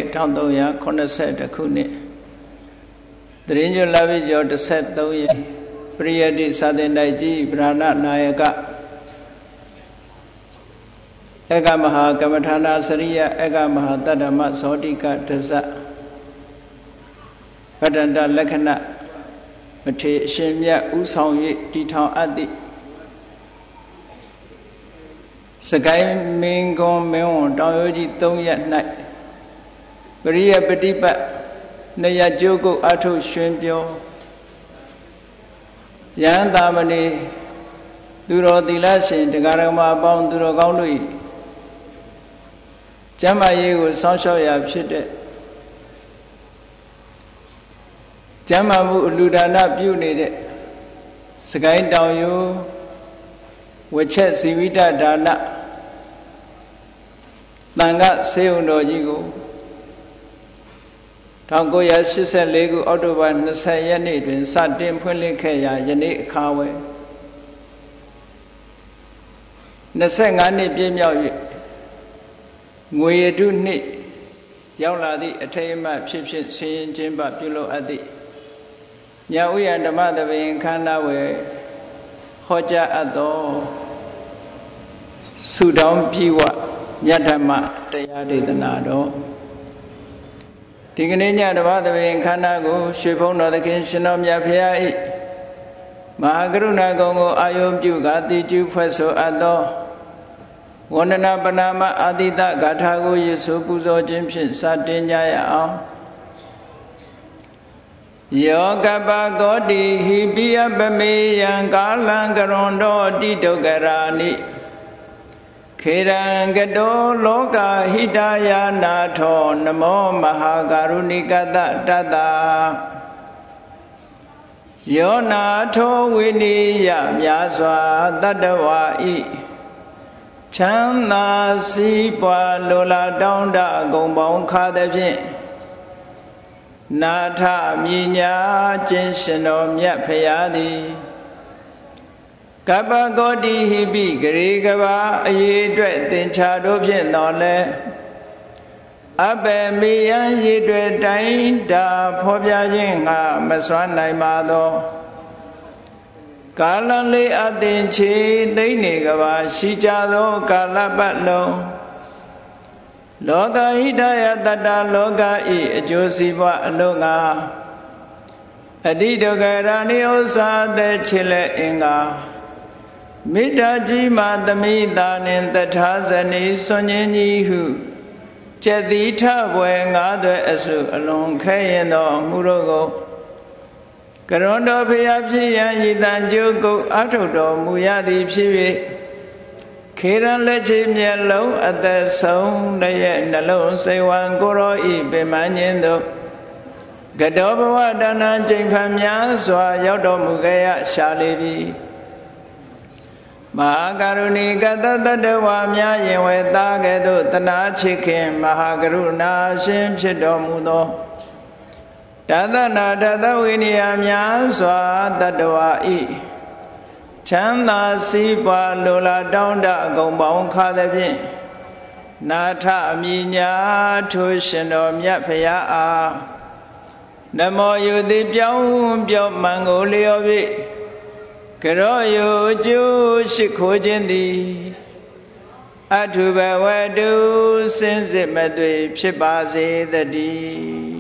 1380ခုနှစ်သရင်းကျွလပိကျော်13ရက်ပရိယတ္တိစာသင်တိုက်ကြီးဗြဟ္မဏနာယကဧကမဟာကမ္မထာနာစရိယဧကမဟာတတ္တမဇောတိကဒဇဗတ္တန္တလက္ခဏမထေအရှင်မြတ်ဥဆောင်၍တည်ထောင်အပ်သည့်စကိုင်းမင်းကွန်မင်းဝန်တောင်ရိုးကြီး3ရက်၌ပရိယပฏิပတ်နေရကျိုးကုတ်အထုရွှင်ပြောယန္တာမဏိသူတော်သီလရှင်တရားဓမ္မအပေါင်းသူတော်ကောင်းတို့၏ကျမ်းမာရေးကိုစောင့်ရှောက်ရာဖြစ်တဲ့ကျမ်းမာမှုအလှူဒါနပြုနေတဲ့စကိုင်းတောင်ရိုးဝချက်ဇီဝိတဒါနသံဃဆေးရုံတော်ကြီးကို1984ခုအောက်တိုဘာ20ရက်နေ့တွင်စတင်ဖွင့်လှစ်ခဲ့ရာယနေ့အခါဝယ်25နှစ်ပြည့်မြောက်၍ငွေရတုနှစ်ရောက်လာသည့်အထိမ်းအမှတ်ဖြစ်ဆင်းရဲခြင်းပပြုလုပ်အပ်သည့်ညဥ်ရဓမ္မသဘင်ခန္ဓာဝယ်ဟောကြားအပ်သောဆုတောင်းပြည့်ဝမြတ်ဓမ္မတရားဒေသနာတော်ဒီကနေ့ညဓမ္မသဘင်ခန္ဓာကိုရွှေဘုံတော်သခင်ရှင်တော်မြတ်ဖရာ၏မဟာကရုဏာကုံကိုအာယုံပြုကာတည်ကျူးဖွဲ့ဆိုအပ်သောဝန္ဒနာပနာမအာတိတဂါထာကိုရည်ဆိုပူဇော်ခြင်းဖြင့်စတင်ကြရအောင်ယောကပကောတိဟိပိယပမေယံကာလံကရွန်တောတိဒုက္ခရာနိခေရံကတောလောကဟိတယာနာထောနမောမဟာကာရုဏိကတတတ္တယောနာထောဝိနိယမြာစွာတတ္တဝါဤချမ်းသာစီးပွားလိုလားတောင်းတဂုံပေါင်းခါသည်ဖြင့်နာထမြညာခြင်းရှင်တော်မြတ်ဖရာသည်ကပ္ပကောတိဟိပိဂရေကဘာအရေးအတွက်သင်္ချာတို့ဖြင့်တော်လဲအဘယ်မေယံရည်တွေတိုင်းတာဖော်ပြခြင်းငါမစွမ်းနိုင်ပါသောကာလလေးအသင်ချေသိမ့်နေကဘာရှိကြသောကာလပတ်လုံးလောကဟိတယတတ္တလောကဤအကျိုးစီးပွားအလုံးငါအတိဒုက္ခရာနိဥ္စာတဲ့ချစ်လက်အင်္ဂါမေတ္တာကြီးမှသမိတာနှင့်တထာဇနီစွန်ញင်းကြီးဟုကျက်တိထဘွယ်ငါးသွဲအစုအလွန်ခဲရင်သောမှုတို့ကိုကရွန်တော်ဖျားဖြစ်ရန်ရည်တန်ကျိုးကုတ်အထုတ်တော်မူရသည်ဖြစ်၍ခေရန်လက်ချေမျက်လုံးအသက်ဆုံးတရဲ့နှလုံးစိတ်ဝံကိုရောဤပင်မညင်းသို့ကတောဘဝတဏ္ဍကျိန်ဖန်များစွာရောက်တော်မူခဲ့ရရှာလေပြီမဟာကရုဏီကတတ္တဝါများရင်ဝဲသားကဲ့သို့တနာချစ်ခင်မဟာကရုဏာရှင်ဖြစ်တော်မူသောတသနာတသဝိနည်းများစွာတတ္တဝါဤချမ်းသာစီးပွားလိုလားတောင်းတအကုန်ပေါင်းခါသည်ဖြင့်နာထအမိညာထိုရှင်တော်မြတ်ဖရာအားနမောယုတိပြောင်းပြောမှန်ကိုလျော်၍ကရောယုကျိုးရှိခိုးခြင်းသည်အထုဘဝတုစင်စစ်မသွေဖြစ်ပါစေတည်း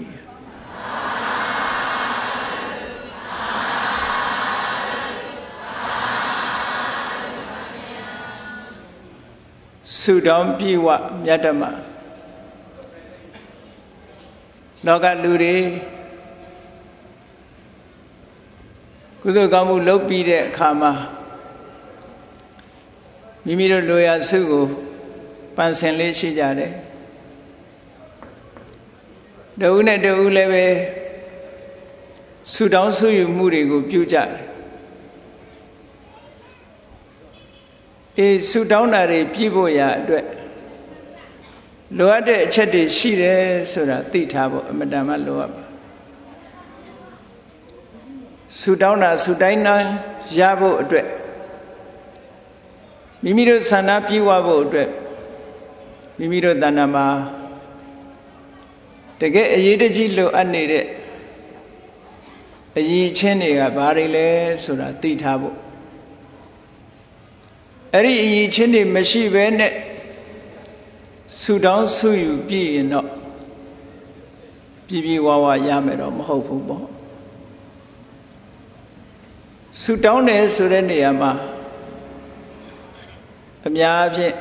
ဆုတောင်းပြည့်ဝမြတ်ဓမ္မလောကလူတွေကုသိုလ်ကောင်းမှုလုပ်ပြီးတဲ့အခါမှာမိမိတို့လိုရာဆုကိုပန်ဆင်လေးရှိကြတယ်တဦးနဲ့တဦးလည်းပဲဆုတောင်းဆုယူမှုတွေကိုပြုကြတယ်ဆုတောင်းတာတွေပြည့်ဖို့ရာအတွက်လိုအပ်တဲ့အချက်တွေရှိတယ်ဆိုတာသိထားဖို့အမတန်မှလိုအပ်ပါဆုတောင်းတာဆုတိုင်းတိုင်းရဖို့အတွက်မိမိတို့ဆန္ဒပြည့်ဝဖို့အတွက်မိမိတို့တဏ္ဍာမှာတကယ်အရေးတကြီးလိုအပ်နေတဲ့အရေးချင်းတွေကဘာတွေလဲဆိုတာသိထားဖို့အဲ့ဒီအရေးချင်းတွေမရှိဘဲနဲ့ဆုတောင်းဆုယူပြည့်ရင်တော့ပြဝဝရမယ်တော့မဟုတ်ဘူးပေါ့ဆုတောင်းတယ်ဆိုတဲ့နေရာမှာအများအားဖြင့်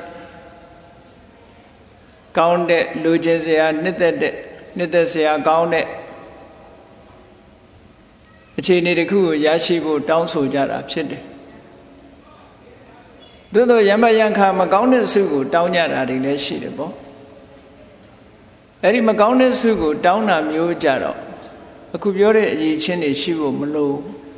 ကောင်းတဲ့လူကျင်စရာနှစ်သက်စရာကောင်းတဲ့အခြေအနေတစ်ခုကိုရရှိဖို့တောင်းဆိုကြတာဖြစ်တယ်သို့သောရမယံခါမကောင်းတဲ့ဆုကိုတောင်းကြတာတွေလည်းရှိတယ်ပေါ့အဲ့ဒီမကောင်းတဲ့ဆုကိုတောင်းတာမျိုးကြတော့အခုပြောတဲ့အရေးချင်းတွေရှိဖို့မလို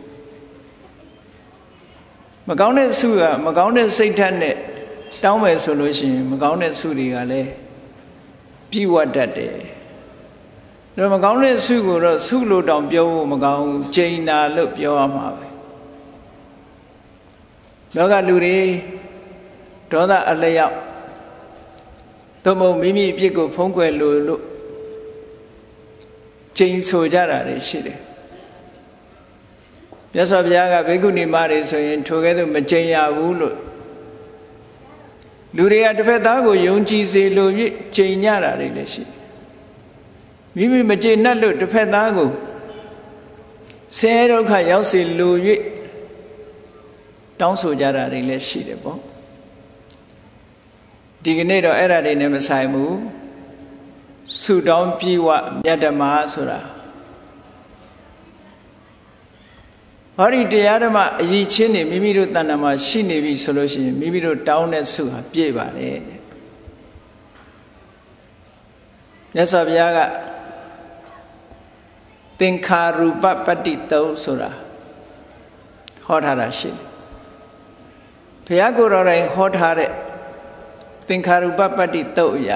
မကောင်းတဲ့ဆုကမကောင်းတဲ့စိတ်ဓာတ်နဲ့တောင်းမယ်ဆိုလို့ရှိရင်မကောင်းတဲ့ဆုတွေကလည်းပြည့်ဝတတ်တယ်ဒါမကောင်းတဲ့ဆုကိုတော့ဆုလို့တောင်ပြောဖို့မကောင်းဘူးကျိန်တာလို့ပြောရမှာပဲလောကလူတွေဒေါသအလျောက်သို့မဟုတ်မိမိအပြစ်ကိုဖုံးကွယ်လို့ကျိန်ဆိုကြတာတွေရှိတယ်မြတ်စွာဘုရားကဘေကုဏီမတွေဆိုရင်ထိုကဲ့သို့မကျိန်ရဘူးလို့လူတွေကတစ်ဖက်သားကိုယုံကြည်စေလို့ကျိန်ကြတာတွေလည်းရှိမိမိမကျိန်နဲ့လို့တစ်ဖက်သားကိုဆင်းရဲဒုက္ခရောက်စေလို့တောင်းဆိုကြတာတွေလည်းရှိတယ်ပေါ့ဒီကနေ့တော့အဲ့ဒါတွေနဲ့မဆိုင်ဘူးဆုတောင်းပြည့်ဝမြတ်ဓမ္မဆိုတာဟောဒီတရားဓမ္မအရေးချင်းနေမိမိတို့တဏ္ဍာမှာရှိနေပြီဆိုလို့ရှိရင်မိမိတို့တောင်းတဲ့ဆုဟာပြည့်ပါတယ်မြတ်စွာဘုရားကသင်္ခါရူပပတ္တိတုံးဆိုတာဟောထားတာရှိတယ်ဘုရားကိုယ်တော်တိုင်ဟောထားတဲ့သင်္ခါရူပပတ္တိတုံးအရာ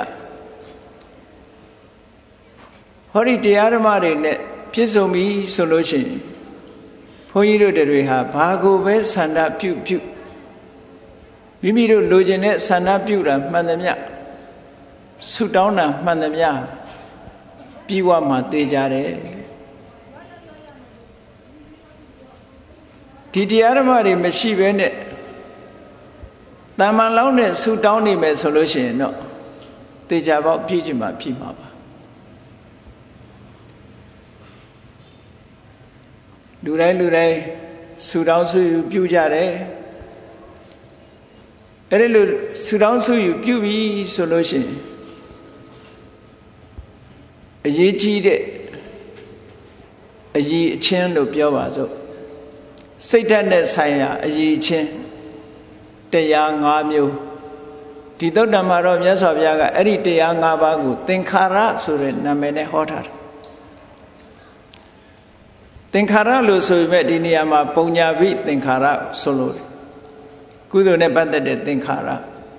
ဟောဒီတရားဓမ္မတွေနဲ့ပြည့်စုံပြီဆိုလို့ရှိရင်ဘုန်းကြီးတို့တွေဟာဘာကိုပဲဆန္ဒပြုမိမိတို့လိုချင်တဲ့ဆန္ဒပြုတာမှန်သမျှဆုတောင်းတာမှန်သမျှပြီးဝမှသိကြတယ်ဒီတရားဓမ္မတွေမရှိဘဲနဲ့တမန်လောင်းနဲ့ဆုတောင်းနေမယ်ဆိုလို့ရှိရင်တော့သိကြပေါက်ပြည့်ချင်မှပြည့်မှာပါလူတိုင်းဆုတောင်းဆုယူပြုကြတယ်အဲ့ဒီလိုဆုတောင်းဆုယူပြုပြီဆိုလို့ရှိရင်အရေးကြီးတဲ့အရေးအချင်းလို့ပြောပါစို့စိတ်ဓာတ်နဲ့ဆိုင်ရာအရေးအချင်းတရား၅မျိုးဒီသုတ္တံမှာတော့မြတ်စွာဘုရားကအဲ့ဒီတရား၅ပါးကိုသင်္ခါရဆိုတဲ့နာမည်နဲ့ဟောထားတယ်သင်္ခါရလို့ဆိုပေမဲ့ဒီနေရာမှာပုံညာဘိသင်္ခါရဆိုလို့ကုသိုလ်နဲ့ပတ်သက်တဲ့သင်္ခါရ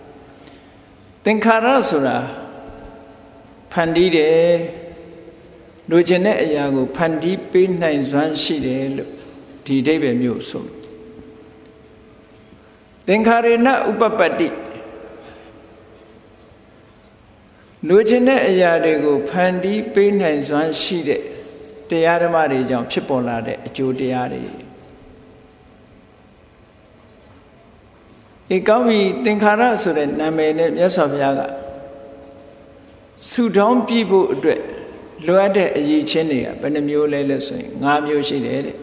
ဆိုတာဖန်တီးတယ်လိုချင်တဲ့အရာကိုဖန်တီးပေးနိုင်စွမ်းရှိတယ်လို့ဒီအဓိပ္ပာယ်မျိုးဆိုသင်္ခါရေနဥပပတ္တိလိုချင်တဲ့အရာတွေကိုဖန်တီးပေးနိုင်စွမ်းရှိတဲ့တရားဓမ္မတွေကြောင့်ဖြစ်ပေါ်လာတဲ့အကျိုးတရားတွေဧကောင်းပြီသင်္ခါရဆိုတဲ့နာမည်နဲ့မြတ်စွာဘုရားကဆုတောင်းပြဖို့အတွက်လိုအပ်တဲ့အရေးချင်းတွေကဘယ်နှမျိုးလဲလို့ဆိုရင်၅မျိုးရှိတယ်တဲ့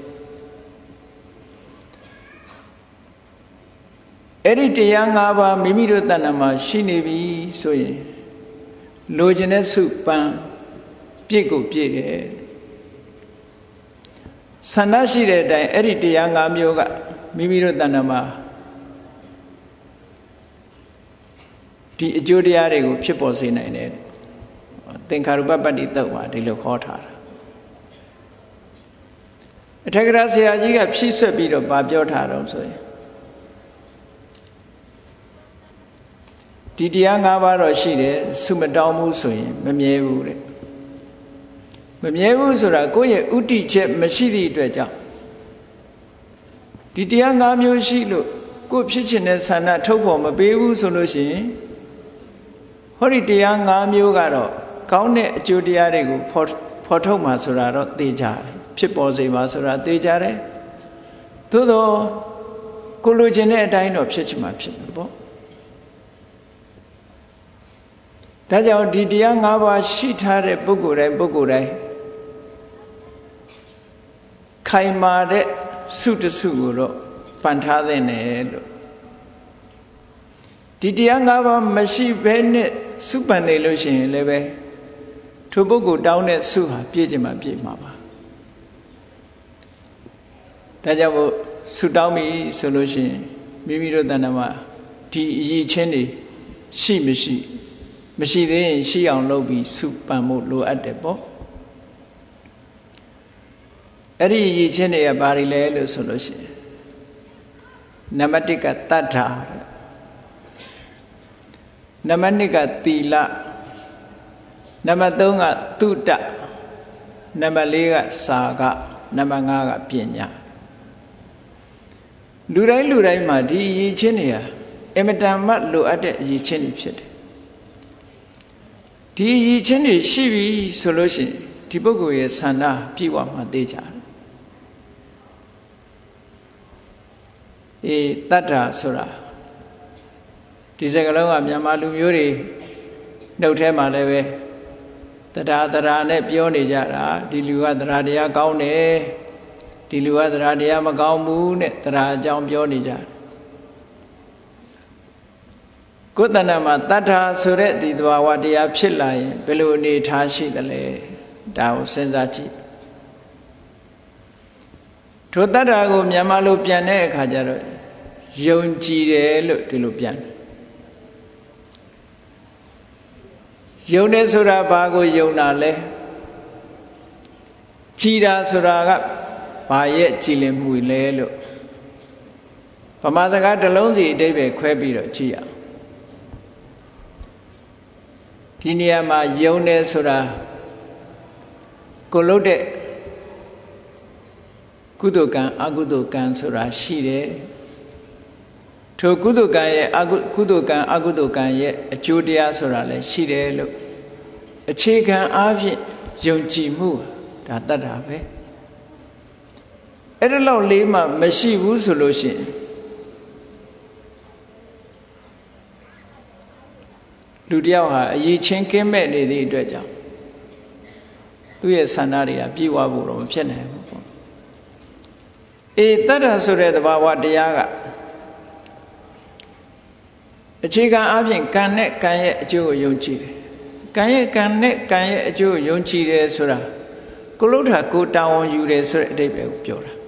အဲ့ဒီတရား၅ပါးမိမိတို့တဏ္ဍာမှာရှိနေပြီဆိုရင်လိုချင်တဲ့ဆုပန်းပြည့်ကိုပြည့်တယ်ဆန္ဒရှိတဲ့အတိုင်းအဲ့ဒီတရား၅မျိုးကမိမိတို့တဏ္ဍာမှာဒီအကျိုးတရားတွေကိုဖြစ်ပေါ်စေနိုင်တယ်သင်္ခါရုပပတ္တိသုတ်မှာဒီလိုခေါ်ထားတာအထက်ကရာဆရာကြီးကဖြည့်ဆွက်ပြီးတော့ဗာပြောထားတော့ဆိုရင်ဒီတရား၅ပါးတော့ရှိတယ်ဆုမတောင်းဘူးဆိုရင်မမြဲဘူးတဲ့မမြဲဘူးဆိုတာကိုယ့်ရဲ့ဥတီချက်မရှိသည့်အတွက်ကြောင့်ဒီတရား၅မျိုးရှိလို့ကိုယ်ဖြစ်ချင်တဲ့ဆန္ဒထုတ်ဖော်မပေးဘူးဆိုလို့ရှိရင်ဟောဒီတရား၅မျိုးကတော့ကောင်းတဲ့အကျိုးတရားတွေကိုဖော်ထုတ်မှဆိုတာတော့သိကြတယ်ဖြစ်ပေါ်စေမှဆိုတာသိကြတယ်သို့တော့ကိုလိုချင်တဲ့အတိုင်းတော့ဖြစ်ချင်မှဖြစ်မှာပေါ့ဒါကြောင့်ဒီတရား၅ပါးရှိထားတဲ့ပုဂ္ဂိုလ်တိုင်းခိုင်မာတဲ့စုတစုကိုတော့ပန်ထားသင့်တယ်လို့ဒီတရား၅ပါးမရှိဘဲနဲ့စုပန်နေလို့ရှိရင်လည်းပဲထိုပုဂ္ဂိုလ်တောင်းတဲ့စုဟာပြည့်ချင်မှပြည့်မှာပါဒါကြောင့်မို့စုတောင်းပြီဆိုလို့ရှိရင်မိမိတို့တဏ္ဍာမှာဒီအရေးချင်းတွေရှိမရှိသေးရင်ရှိအောင်လုပ်ပြီးစုပန်ဖို့လိုအပ်တယ်ပေါ့အဲ့ဒီအရေးချင်းတွေကဘာတွေလဲလို့ဆိုလို့ရှိရင်နံပါတ်1ကတတ္ထာနံပါတ်2ကသီလနံပါတ်3ကသုတနံပါတ်4ကစာကနံပါတ်5ကပညာလူတိုင်းမှာဒီအရေးချင်းတွေဟာအမတန်မှလိုအပ်တဲ့အရေးချင်းတွေဖြစ်တယ်ဒီအရေးချင်းတွေရှိပြီဆိုလို့ရှိရင်ဒီပုဂ္ဂိုလ်ရဲ့ဆန္ဒပြည့်ဝမှသိကြတယ်တတ္ထာဆိုတာဒီစကားလုံးကမြန်မာလူမျိုးတွေနှုတ်ထဲမှာလည်းပဲတရားနဲ့ပြောနေကြတာဒီလူကတရားကောင်းတယ်ဒီလူကတရားမကောင်းဘူးနဲ့တရားအကြောင်းပြောနေကြတယ်ကိုယ်တဏ္ဍာမှာတတ္ထာဆိုတဲ့ဒီသဘာဝတရားဖြစ်လာရင်ဘယ်လိုအနေထားရှိသလဲဒါကိုစဉ်းစားကြည့်ထိုတတ္ထာကိုမြန်မာလိုပြန်တဲ့အခါကျတော့ယုံကြည်တယ်လို့ဒီလိုပြန်တယ်ယုံတယ်ဆိုတာဘာကိုယုံတာလဲကြည်တာဆိုတာကဘာရဲ့ကြည်လင်မှုလဲလို့ဗမာစကားတစ်လုံးစီအဓိပ္ပာယ်ခွဲပြီးတော့ကြည့်ရအောင်ဒီနေရာမှာယုံတယ်ဆိုတာကိုလုပ်တဲ့ကုသိုလ်ကံအကုသိုလ်ကံဆိုတာရှိတယ်ထိုကုသိုလ်ကံရဲ့ကုသိုလ်ကံအကုသိုလ်ကံရဲ့အကျိုးတရားဆိုတာလည်းရှိတယ်လို့အခြေခံအားဖြင့်ယုံကြည်မှုဒါတတ်တာပဲအဲ့ဒါလောက်လေးမှမရှိဘူးဆိုလို့ရှိရင်လူတယောက်ဟာအရေးချင်းကင်းမဲ့နေသည့်အတွက်ကြောင့်သူ့ရဲ့ဆန္ဒတွေကပြည့်ဝဖို့တော့မဖြစ်နိုင်ဘူးပေါ့တတ္တဆိုတဲ့သဘာဝတရားကအခြေခံအပြင်ကံနဲ့ကံရဲ့အကျိုးကိုယုံကြည်တယ်ကံနဲ့ကံရဲ့အကျိုးကိုယုံကြည်တယ်ဆိုတာကိုလုထာကိုတာဝန်ယူတယ်ဆိုတဲ့အဓိပ္ပာယ်ကိုပြောတာ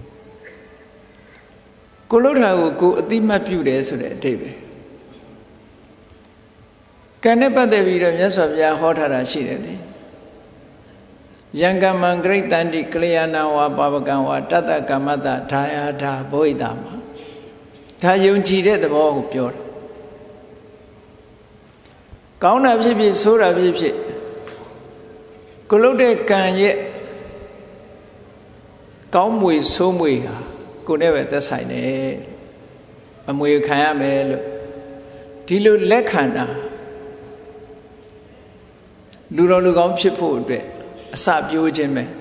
ကိုလုထာကိုအတိမတ်ပြုတယ်ဆိုတဲ့အဓိပ္ပာယ်ကံနဲ့ပတ်သက်ပြီးတော့မြတ်စွာဘုရားဟောထားတာရှိတယ်လေယံကမ္မံဂရိတန္တိကလျာဏဝါပါပကံဝါတတ္တကမ္မတဒါယာဓာဘောဟိတမှာဒါယုံကြည်တဲ့သဘောကိုပြောတာကောင်းတာဖြစ်ဖြစ်ဆိုးတာဖြစ်ဖြစ်ကိုလုတဲ့ကံရဲ့ကောင်းမွေဆိုးမွေဟာကိုယ်နဲ့ပဲသက်ဆိုင်တယ်အမွေခံရမယ်လို့ဒီလိုလက်ခံတာလူတော်လူကောင်းဖြစ်ဖို့အတွက်အစပြိုးခြင်းပဲ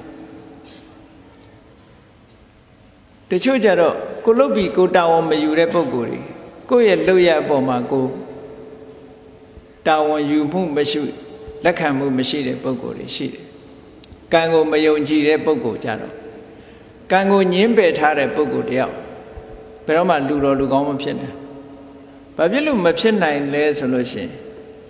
တချို့ကြတော့ကိုလုတ်ပြီးကိုတာဝန်မယူတဲ့ပုံကိုယ်တွေကိုယ့်ရဲ့လုပ်ရအပေါ်မှာကိုတာဝန်ယူမှုမရှိလက်ခံမှုမရှိတဲ့ပုံကိုယ်တွေရှိတယ်ကံကိုမယုံကြည်တဲ့ပုံကိုယ်ကြတော့ကံကိုညှင်းပယ်ထားတဲ့ပုံကိုယ်တယောက်ဘယ်တော့မှလူတော်လူကောင်းမဖြစ်နိုင်ဘာဖြစ်လို့မဖြစ်နိုင်လဲဆိုလို့ရှိရင်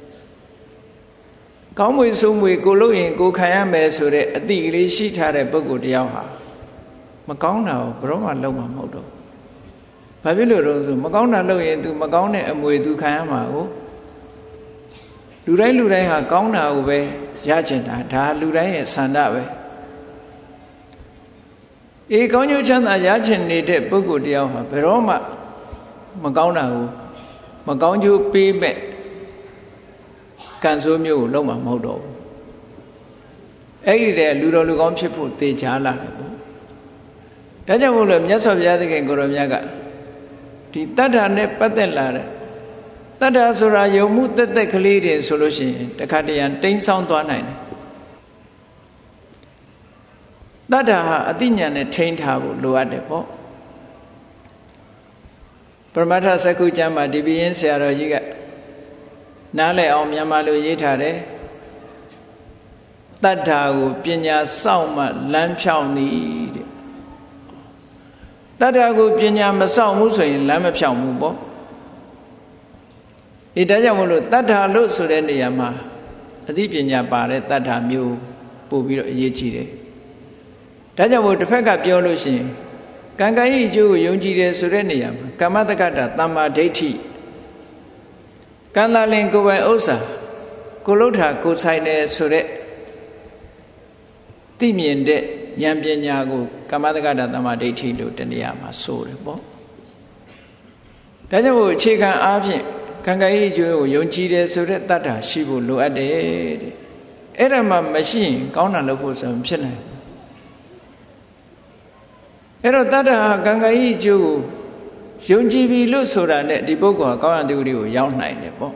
ကောင်းမွေဆိုးမွေကိုလို့ရင်ကိုခံရမယ်ဆိုတဲ့အတိကလေးရှိထားတဲ့ပုဂ္ဂိုလ်တယောက်ဟာမကောင်းတာကိုဘယ်တော့မှလုပ်မှာမဟုတ်တော့ဘာဖြစ်လို့တော့ဆိုမကောင်းတာလုပ်ရင် तू မကောင်းတဲ့အမွေ तू ခံရမှာကိုလူတိုင်းဟာကောင်းတာကိုပဲရချင်တာဒါလူတိုင်းရဲ့ဆန္ဒပဲကောင်းကျိုးချမ်းသာရချင်နေတဲ့ပုဂ္ဂိုလ်တယောက်ဟာဘယ်တော့မှမကောင်းတာကိုမကောင်းကျိုးပေးမဲ့ကံဆိုးမျိုးကိုလုံးဝမဟုတ်တော့ဘူးအဲ့ဒီတည်းလူတော်လူကောင်းဖြစ်ဖို့သေချာလာတယ်ပေါ့ဒါကြောင့်မို့လို့မြတ်စွာဘုရားသခင်ကိုရောမြတ်ကဒီတတ္ထာနဲ့ပတ်သက်လာတဲ့တတ္ထာဆိုတာယုံမှုတက်တက်ကလေးတွေဆိုလို့ရှိရင်တခါတရံတိမ်းဆောင်းသွားနိုင်တယ်တတ္ထာဟာအသိဉာဏ်နဲ့ထိန်းထားဖို့လိုအပ်တယ်ပေါ့ပရမတ္ထစကုကျမ်းမှာဒီဘရင်ဆရာတော်ကြီးကနားလည်အောင်မြန်မာလိုရေးထားတယ်တတ္ထာကိုပညာစောင့်မှလမ်းဖြောင်းသည်တဲ့တတ္ထာကိုပညာမစောင့်ဘူးဆိုရင်လမ်းမဖြောင်းဘူးပေါ့ဒါကြောင့်မလို့တတ္ထာလို့ဆိုတဲ့နေရာမှာအသိပညာပါတဲ့တတ္ထာမျိုးပို့ပြီးတော့အရေးကြီးတယ်ဒါကြောင့်မို့တစ်ဖက်ကပြောလို့ရှိရင်ကံကံ၏အကျိုးကိုယုံကြည်တယ်ဆိုတဲ့နေရာမှာကမ္မတက္ကတာသမ္မာဒိဋ္ဌိကံသာလင်ကိုယ်ပိုင်ဥစ္စာကိုလှုပ်တာကိုဆိုင်တယ်ဆိုတဲ့သိမြင်တဲ့ဉာဏ်ပညာကိုကမ္မတက္ကတာသမ္မာဒိဋ္ဌိလို့တနေရာမှာဆိုတယ်ပေါ့ဒါကြောင့်မို့အခြေခံအားဖြင့်ကံကံ၏အကျိုးကိုယုံကြည်တယ်ဆိုတဲ့တတ္ထာရှိဖို့လိုအပ်တယ်တဲ့အဲ့ဒါမှမရှိရင်ကောင်းတာလုပ်ဖို့ဆိုမဖြစ်နိုင်အဲ့တော့တတ္ထာကံကံ၏အကျိုးကိုယုံကြည်ပြီလို့ဆိုတာနဲ့ဒီပုဂ္ဂိုလ်ကကောင်းရတဲ့ဥဒိကိုရောက်နိုင်တယ်ပေါ့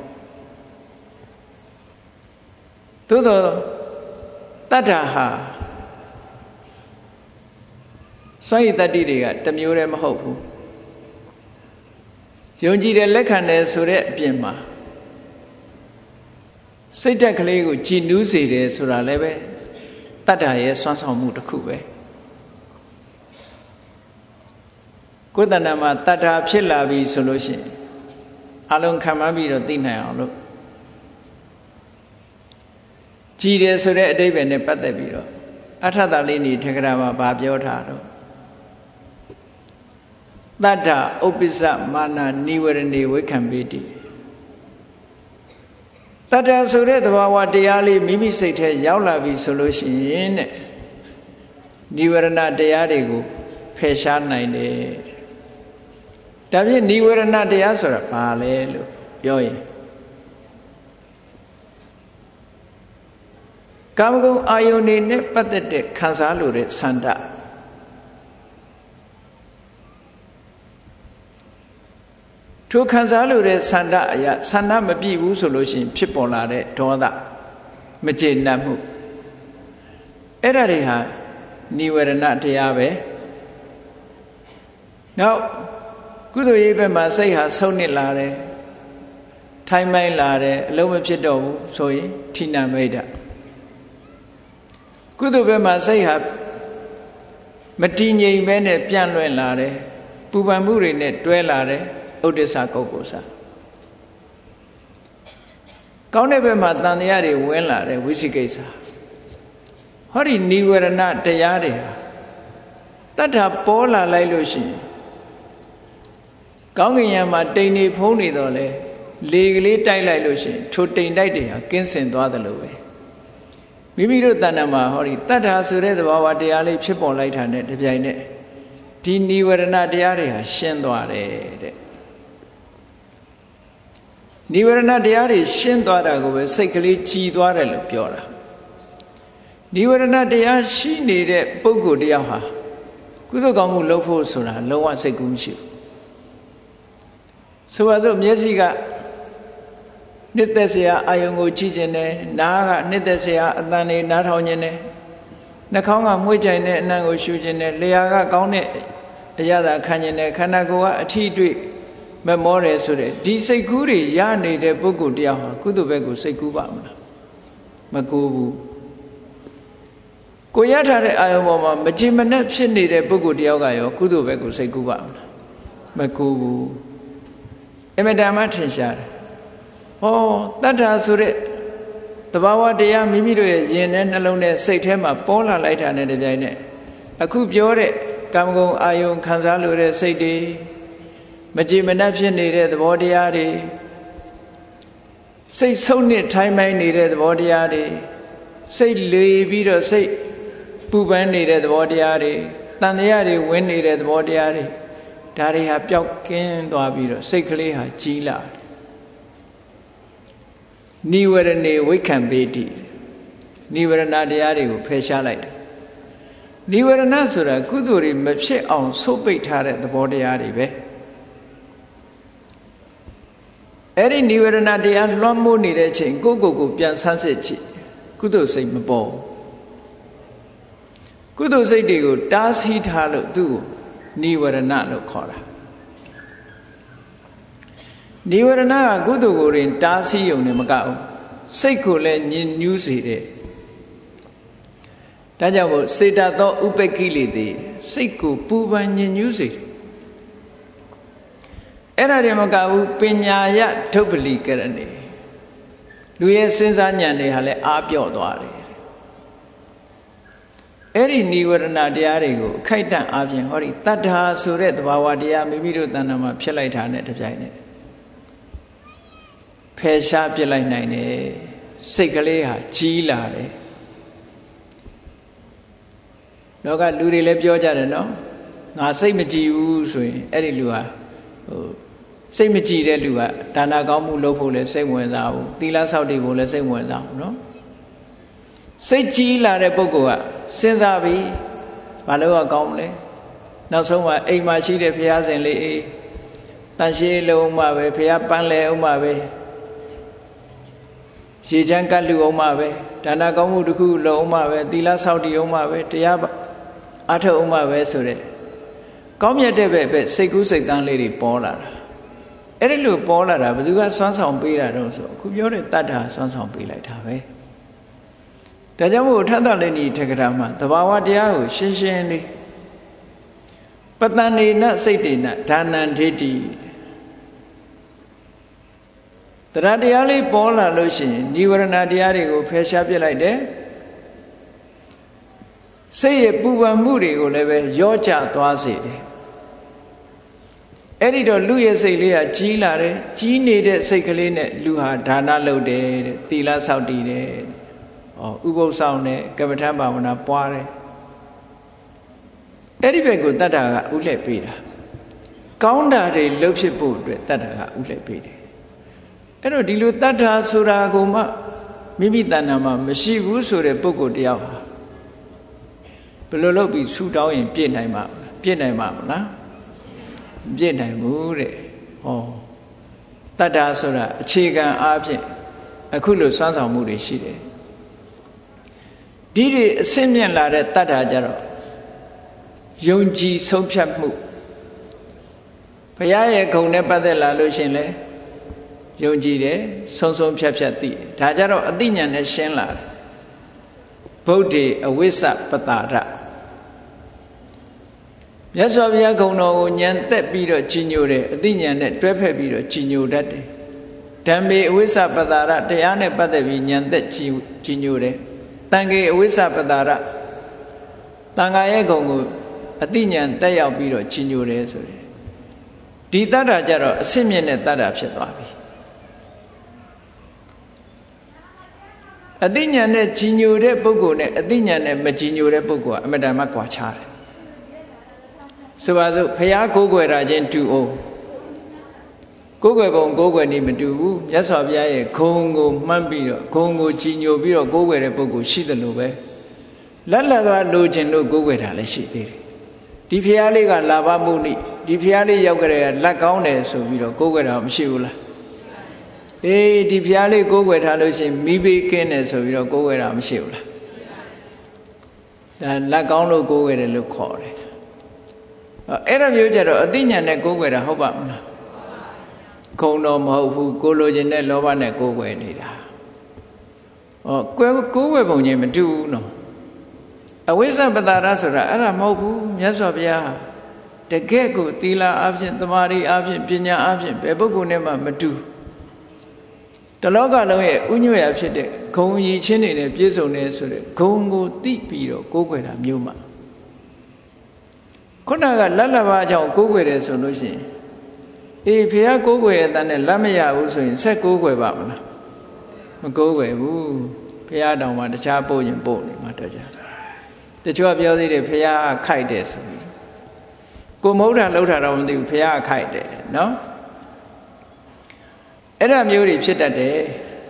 သို့တော့တတ္ထာဟာစွန့်ရည်တတ္တိတွေကတစ်မျိုးတည်းမဟုတ်ဘူးယုံကြည်တယ်လက်ခံတယ်ဆိုတဲ့အပြင်မှာစိတ်ဓာတ်ကလေးကိုကြည်နူးစေတယ်ဆိုတာလည်းပဲတတ္ထာရဲ့စွမ်းဆောင်မှုတစ်ခုပဲကိုယ်တဏ္ဍာမှာတတ္ထာဖြစ်လာပြီဆိုလို့ရှိရင်အလုံးခံမှန်းပြီးတော့သိနိုင်အောင်လို့ကြည်တယ်ဆိုတဲ့အဓိပ္ပာယ်နဲ့ပတ်သက်ပြီးတော့အထသလေးနေထေကရာမှာဗာပြောထားတော့တတ္ထာဥပ္ပစ္စမာနနိဝရဏေဝိခံပေတိတတ္ထာဆိုတဲ့သဘာဝတရားလေးမိမိစိတ်ထဲရောက်လာပြီဆိုလို့ရှိရင်တဲ့နိဝရဏတရားတွေကိုဖယ်ရှားနိုင်တယ်ဒါဖြင့်နိဝရဏတရားဆိုတာဘာလဲလို့ပြောရင်ကာမဂုဏ်အာယုန်တွေနဲ့ပတ်သက်တဲ့ခံစားလို့တဲ့ဆန္ဒထိုခံစားလို့တဲ့ဆန္ဒအရာဆန္ဒမပြည့်ဘူးဆိုလို့ရှိရင်ဖြစ်ပေါ်လာတဲ့ဒေါသမကျေနပ်မှုအဲ့ဒါတွေဟာနိဝရဏတရားပဲနောက်ကုသိုလ်ရေးဘက်မှာစိတ်ဟာဆုံးနစ်လာတယ်ထိုင်မိုင်းလာတယ်အလုံးမဖြစ်တော့ဘူးဆိုရင်ဌိနမိတ်ဒကုသိုလ်ဘက်မှာစိတ်ဟာမတည်ငြိမ်ပဲနဲ့ပြန့်လွင့်လာတယ်ပူပန်မှုတွေနဲ့တွဲလာတယ်ဥဒိစ္စကုက္ကုစကောင်းတဲ့ဘက်မှာတန်တရားတွေဝင်လာတယ်ဝိသိကိစ္စဟောဒီနိဝရဏတရားတွေဟာတတ္ထာပေါ်လာလိုက်လို့ရှိရင်ကောင်းကင်ယံမှာတိမ်နေဖုံးနေတော့လေလေကလေးတိုက်လိုက်လို့ရှိရင်ထိုတိမ်တိုက်တွေဟာကင်းစင်သွားတယ်လို့ပဲမိမိတို့တဏ္ဍာမှာဟောဒီတတ္ထာဆိုတဲ့သဘာဝတရားလေးဖြစ်ပေါ်လိုက်တာနဲ့တပြိုင်နက်ဒီနိဝရဏတရားတွေဟာရှင်းသွားတယ်တဲ့နိဝရဏတရားတွေရှင်းသွားတာကိုပဲစိတ်ကလေးကြည်သွားတယ်လို့ပြောတာနိဝရဏတရားရှိနေတဲ့ပုဂ္ဂိုလ်တယောက်ဟာကုသိုလ်ကောင်းမှုလုပ်ဖို့ဆိုတာလုံးဝစိတ်ကူးမရှိဘူးဆိုပါစို့မျက်စိကနှစ်သက်စရာအာယုံကိုကြည့်ခြင်းနဲ့နားကနှစ်သက်စရာအသံတွေနားထောင်ခြင်းနဲ့နှာခေါင်းကမွှေးကြိုင်တဲ့အနံ့ကိုရှူခြင်းနဲ့လျှာကကောင်းတဲ့အရသာခံခြင်းနဲ့ခန္ဓာကိုယ်ကအထီးတွေ့မမောတယ်ဆိုတဲ့ဒီစိတ်ကူးတွေရနေတဲ့ပုဂ္ဂိုလ်တရားဟာကုသိုလ်ဘက်ကိုစိတ်ကူးပါမလားမကူဘူးကိုရထားတဲ့အာယုံပေါ်မှာမကြည်မနှက်ဖြစ်နေတဲ့ပုဂ္ဂိုလ်တယောက်ကရောကုသိုလ်ဘက်ကိုစိတ်ကူးပါမလားမကူဘူးအမတန်မှထင်ရှားတယ်ဟောတတ္ထာဆိုတဲ့တဘာဝတရားမိမိတို့ရဲ့ယင်နဲ့နှလုံးနဲ့စိတ်ထဲမှာပေါ်လာလိုက်တာနဲ့တပြိုင်နက်အခုပြောတဲ့ကာမဂုဏ်အာယုံခံစားလို့တဲ့စိတ်တွေမကြည်မနှက်ဖြစ်နေတဲ့သဘောတရားတွေစိတ်ဆုံးနစ်ထိုင်းမိုင်းနေတဲ့သဘောတရားတွေစိတ်လေပြီးတော့စိတ်ပူပန်နေတဲ့သဘောတရားတွေတန်တရားတွေဝင်နေတဲ့သဘောတရားတွေဒါတွေဟာပျောက်ကင်းသွားပြီးတော့စိတ်ကလေးဟာကြီးလာတယ်နိဝရဏေဝိခံပေတိနိဝရဏတရားတွေကိုဖယ်ရှားလိုက်တယ်နိဝရဏဆိုတာကုသိုလ်တွေမဖြစ်အောင်ဆုတ်ပိတ်ထားတဲ့သဘောတရားတွေပဲအဲ့ဒီနိဝရဏတရားလွှမ်းမိုးနေတဲ့အချိန်ကိုပြန်ဆန်းစစ်ကြည့်ကုသိုလ်စိတ်မပေါ်ကုသိုလ်စိတ်တွေကိုတားဆီးထားလို့သူ့ကိုနိဝရဏလို့ခေါ်တာနိဝရဏကကုသိုလ်ကိုရင်တားဆီးုံနဲ့မကဘူးစိတ်ကိုလည်းညစ်ညူးစေတယ်ဒါကြောင့်မို့စေတသောဥပ္ပကိလေသေစိတ်ကိုပူပန်ညစ်ညူးစေအဲ့ဒါတွေမကဘူးပညာယဒုပ္ပလိကရဏေလူရဲ့စဉ်းစားဉာဏ်တွေဟာလည်းအားပြော့သွားတယ်အဲ့ဒီနိဝရဏတရားတွေကိုအခိုက်အတန့်အားဖြင့်ဟောဒီတတ္ထာဆိုတဲ့သဘာဝတရားမိမိတို့တဏ္ဍာမှာဖြစ်လိုက်တာနဲ့တပြိုင်နက်ဖယ်ရှားပြစ်လိုက်နိုင်တယ်စိတ်ကလေးဟာကြီးလာတယ်လောကလူတွေလည်းပြောကြတယ်နော်ငါစိတ်မကြည်ဘူးဆိုရင်အဲ့ဒီလူဟာစိတ်မကြည်တဲ့လူကဒါနကောင်းမှုလုပ်ဖို့လည်းစိတ်ဝင်စားဘူးသီလဆောက်တည်ဖို့လည်းစိတ်ဝင်စားဘူးနော်စိတ်ကြီးလာတဲ့ပုဂ္ဂိုလ်ကစဉ်းစားပြီးဘာလို့ကောင်းမလဲနောက်ဆုံးမှအိမ်မှာရှိတဲ့ဘုရားရှင်လေးအေးတန်ရှင်းလုံးမှပဲဘုရားပန်းလဲအောင်မှပဲရေချမ်းကတ်လူအောင်မှပဲဒါနကောင်းမှုတစ်ခုလုံးအောင်မှပဲသီလဆောက်တည်အောင်မှပဲတရားအထောက်အောင်မှပဲဆိုတဲ့ကောင်းမြတ်တဲ့ဘက်စိတ်ကူးစိတ်တန်းလေးတွေပေါ်လာတာအဲ့ဒီလိုပေါ်လာတာဘယ်သူကစွမ်းဆောင်ပေးတာတော့ဆိုအခုပြောတဲ့တတ္ထာစွမ်းဆောင်ပေးလိုက်တာပဲဒါကြောင့်မို့ထသလေးနီထက္ကရာမှာသဘာဝတရားကိုရှင်းရှင်းလေးပတ္တန်နေနစိတ်တေနဒါနံဒိဋ္ဌိတရားတရားလေးပေါ်လာလို့ရှိရင်နိဝရဏတရားတွေကိုဖယ်ရှားပြစ်လိုက်တယ်စိတ်ရဲ့ပူပန်မှုတွေကိုလည်းပဲရောကျသွားစေတယ်အဲ့ဒီတော့လူရဲ့စိတ်လေးကကြီးလာတယ်ကြီးနေတဲ့စိတ်ကလေးနဲ့လူဟာဒါနလုပ်တယ်တဲ့သီလဆောက်တည်တယ်ဥပုသ်ဆောင်တယ်ကမ္မထဘာဝနာပွားတယ်အဲ့ဒီဘက်ကိုတတ္တာကဥလှည့်ပေးတာကောင်းတာတွေလှုပ်ဖြစ်ဖို့အတွက်တတ္တာကဥလှည့်ပေးတယ်အဲ့တော့ဒီလိုတတ္တာဆိုတာကိုမှမိမိတဏ္ဍာမှာမရှိဘူးဆိုတဲ့ပုဂ္ဂိုလ်တယောက်ဟာဘယ်လိုလုပ်ပြီးဆူတောင်းရင်ပြည့်နိုင်မှာမလားပြည့်နိုင်ဘူးတဲ့ဟောတတ္တာဆိုတာအခြေခံအားဖြင့်အခုလိုစွမ်းဆောင်မှုတွေရှိတယ်ဒီတွေအဆင့်မြင့်လာတဲ့တတ္ထာကြတော့ယုံကြည်ဆုံးဖြတ်မှုဘုရားရဲ့ဂုဏ်နဲ့ပတ်သက်လာလို့ရှင်လဲယုံကြည်တယ်ဆုံးဖြတ်သိဒါကြတော့အသိဉာဏ်နဲ့ရှင်းလာတယ်ဗုဒ္ဓေအဝိစ္စပတာရမြတ်စွာဘုရားဂုဏ်တော်ကိုဉာဏ်သက်ပြီးတော့ကြီးညိုတယ်အသိဉာဏ်နဲ့တွဲဖက်ပြီးတော့ကြီးညိုတတ်တယ်ဓမ္မေအဝိစ္စပတာရတရားနဲ့ပတ်သက်ပြီးဉာဏ်သက်ကြီးညိုတယ်တန်ခေအဝိစ္စပတာရတန်ခါရဲ့ဂုဏ်ကိုအသိဉာဏ်တက်ရောက်ပြီးတော့ကြီးညိုတယ်ဆိုတယ်ဒီတတ္တာကြတော့အစစ်မြင့်တဲ့တတ္တာဖြစ်သွားပြီအသိဉာဏ်နဲ့ကြီးညိုတဲ့ပုဂ္ဂိုလ်နဲ့အသိဉာဏ်နဲ့မကြီးညိုတဲ့ပုဂ္ဂိုလ်ကအမတန်မှကွာခြားတယ်ဆိုပါစို့ဘုရားကိုးကွယ်တာချင်းတူအောင်ကိုးကွယ်ပုံကိုးကွယ်နည်းမတူဘူးမြတ်စွာဘုရားရဲ့ဂုဏ်ကိုမှန်းပြီးတော့ဂုဏ်ကိုကြီးညိုပြီးတော့ကိုးကွယ်တဲ့ပုဂ္ဂိုလ်ရှိတယ်လို့ပဲလက်လက်ပါလိုချင်လို့ကိုးကွယ်တာလည်းရှိသေးတယ်ဒီဘုရားလေးကလာဘမှုနိဒီဘုရားလေးရောက်ကြတဲ့လက်ကောင်းတယ်ဆိုပြီးတော့ကိုးကွယ်တာမရှိဘူးလားအေးဒီဘုရားလေးကိုးကွယ်ထားလို့ရှိရင်မိဘကင်းတယ်ဆိုပြီးတော့ကိုးကွယ်တာမရှိဘူးလားဒါလက်ကောင်းလို့ကိုးကွယ်တယ်လို့ခေါ်တယ်အဲ့ဒါမျိုးကြတော့အသိဉာဏ်နဲ့ကိုးကွယ်တာဟုတ်ပါမလားခုံတော့မဟုတ်ဘူးကိုလိုချင်တဲ့လောဘနဲ့ကိုးကွယ်နေတာကိုးကွယ်ပုံချင်းမတူဘူးနော်အဝိဇ္ဇပတာရဆိုတာအဲ့ဒါမဟုတ်ဘူးမြတ်စွာဘုရားတကယ့်ကိုသီလအပြင်သမာဓိအပြင်ပညာအပြင်ဘယ်ပုဂ္ဂိုလ်နဲ့မှမတူတလောကလုံးရဲ့ဥညွတ်ရဖြစ်တဲ့ဂုံရည်ချင်းတွေနဲ့ပြည့်စုံနေဆိုတဲ့ဂုံကိုသိပြီးတော့ကိုးကွယ်တာမျိုးမှခုနကလက်လက်ပါအကြောင်းကိုးကွယ်တယ်ဆိုလို့ရှိရင်အေးဘုရားကိုးကွယ်ရတဲ့နဲ့လက်မရဘူးဆိုရင်ဆက်ကိုးကွယ်ပါမလားမကိုးကွယ်ဘူးဘုရားတောင်မှတခြားပို့ရင်ပို့နေမှာတော့ကြတချို့ကပြောသေးတယ်ဘုရားခိုက်တယ်ဆိုပြီးကိုမဟုတ်တာလှုပ်တာတော့မသိဘူးဘုရားခိုက်တယ်နော်အဲ့ဒါမျိုးတွေဖြစ်တတ်တယ်